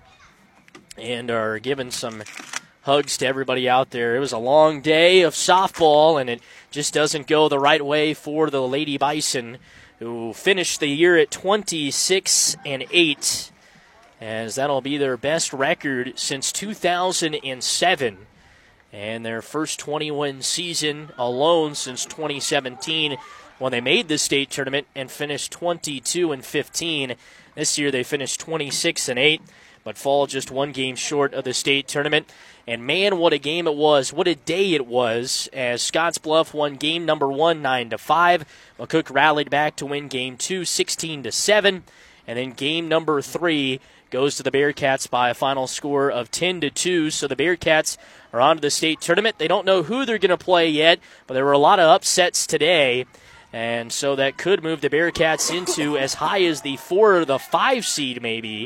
and are giving some hugs to everybody out there. It was a long day of softball, and it just doesn't go the right way for the Lady Bison, who finished the year at twenty-six and eight, as that'll be their best record since two thousand seven. And their first twenty-win season alone since twenty seventeen, when they made the state tournament and finished twenty-two and fifteen. This year they finished twenty-six and eight, but fall just one game short of the state tournament. And man, what a game it was! What a day it was! As Scottsbluff won game number one, nine to five. McCook rallied back to win game two, sixteen to seven, and then game number three goes to the Bearcats by a final score of ten to two. So the Bearcats are on to the state tournament. They don't know who they're going to play yet, but there were a lot of upsets today, and so that could move the Bearcats into as high as the four or the five seed maybe,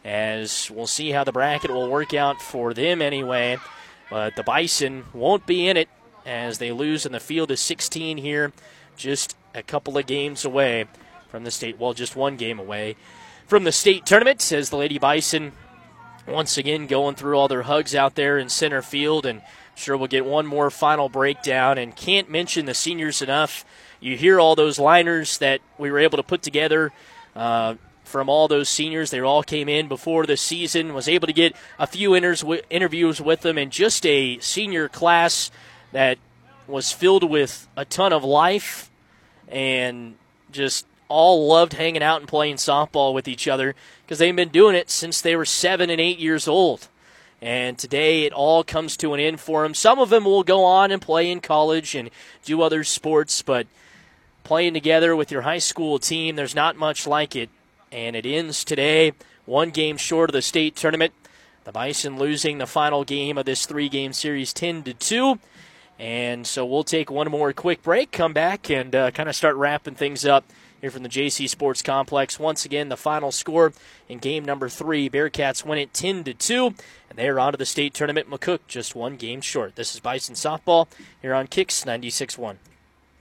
as we'll see how the bracket will work out for them anyway. But the Bison won't be in it as they lose in the field of sixteen here, just a couple of games away from the state, well, just one game away from the state tournament, as the Lady Bison once again going through all their hugs out there in center field, and sure we'll get one more final breakdown. And can't mention the seniors enough. You hear all those liners that we were able to put together uh, from all those seniors. They all came in before the season, was able to get a few inters- interviews with them, and just a senior class that was filled with a ton of life and just all loved hanging out and playing softball with each other because they've been doing it since they were seven and eight years old. And today it all comes to an end for them. Some of them will go on and play in college and do other sports, but playing together with your high school team, there's not much like it. And it ends today, one game short of the state tournament. The Bison losing the final game of this three-game series ten to two. And so we'll take one more quick break, come back, and uh, kind of start wrapping things up here from the J C Sports Complex. Once again, the final score in game number three. Bearcats win it ten to two, and they are on to the state tournament. McCook just one game short. This is Bison Softball here on Kicks ninety-six point one.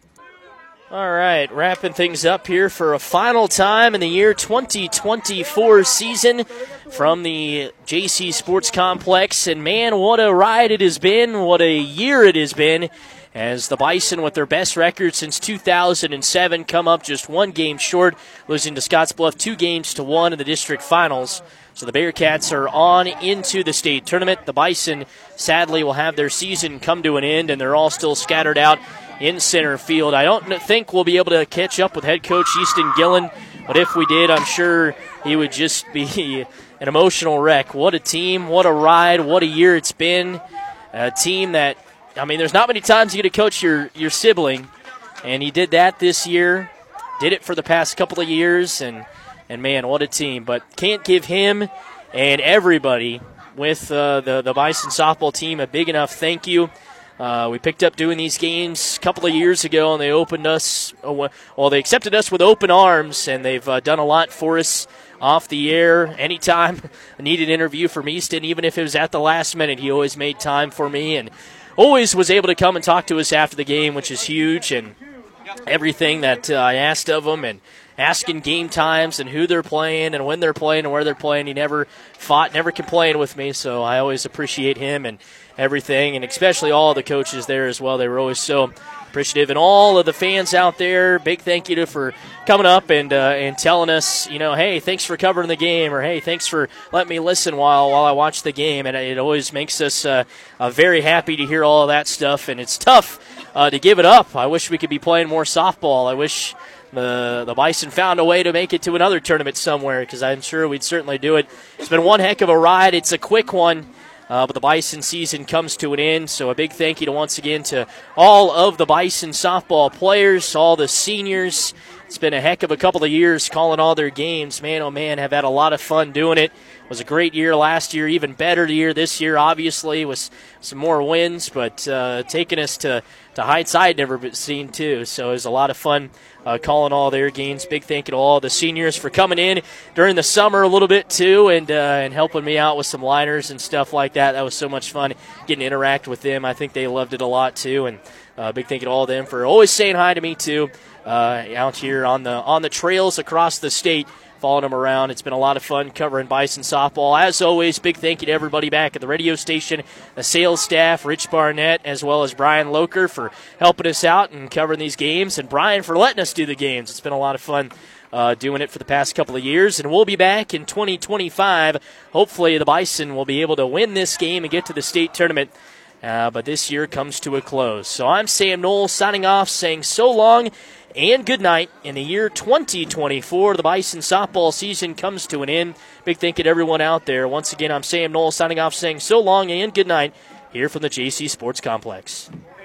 All right, wrapping things up here for a final time in the year twenty twenty-four season from the J C Sports Complex. And man, what a ride it has been, what a year it has been, as the Bison, with their best record since two thousand seven, come up just one game short, losing to Scottsbluff two games to one in the district finals. So the Bearcats are on into the state tournament. The Bison, sadly, will have their season come to an end, and they're all still scattered out in center field. I don't think we'll be able to catch up with head coach Easton Gillen, but if we did, I'm sure he would just be an emotional wreck. What a team, what a ride, what a year it's been. A team that, I mean, there's not many times you get to coach your, your sibling, and he did that this year, did it for the past couple of years, and, and man, what a team. But can't give him and everybody with uh, the, the Bison softball team a big enough thank you. Uh, we picked up doing these games a couple of years ago, and they opened us, well, they accepted us with open arms, and they've uh, done a lot for us off the air. Anytime I needed an interview from Easton, even if it was at the last minute, he always made time for me and always was able to come and talk to us after the game, which is huge, and everything that uh, I asked of him, and asking game times and who they're playing and when they're playing and where they're playing. He never fought, never complained with me, so I always appreciate him and everything, and especially all of the coaches there as well. They were always so appreciative. And all of the fans out there, big thank you to for coming up and uh, and telling us, you know, hey, thanks for covering the game, or hey, thanks for letting me listen while while I watch the game. And it always makes us uh, uh, very happy to hear all of that stuff. And it's tough uh, to give it up. I wish we could be playing more softball. I wish the the Bison found a way to make it to another tournament somewhere, because I'm sure we'd certainly do it. It's been one heck of a ride. It's a quick one. Uh, but the Bison season comes to an end, so a big thank you to once again to all of the Bison softball players, all the seniors. It's been a heck of a couple of years calling all their games. Man, oh man, have had a lot of fun doing it. It was a great year last year, even better year this year, obviously, with some more wins, but uh, taking us to, to heights I'd never seen, too. So it was a lot of fun uh, calling all their games. Big thank you to all the seniors for coming in during the summer a little bit, too, and uh, and helping me out with some liners and stuff like that. That was so much fun getting to interact with them. I think they loved it a lot, too, and uh, big thank you to all of them for always saying hi to me, too, uh, out here on the on the trails across the state, following them around. It's been a lot of fun covering Bison softball. As always, big thank you to everybody back at the radio station, the sales staff, Rich Barnett, as well as Brian Loker for helping us out and covering these games, and Brian for letting us do the games. It's been a lot of fun uh, doing it for the past couple of years, and we'll be back in twenty twenty-five. Hopefully the Bison will be able to win this game and get to the state tournament. Uh, but this year comes to a close. So I'm Sam Knoll signing off, saying so long and good night. In the year twenty twenty-four, the Bison softball season comes to an end. Big thank you to everyone out there. Once again, I'm Sam Knoll signing off, saying so long and good night here from the J C Sports Complex.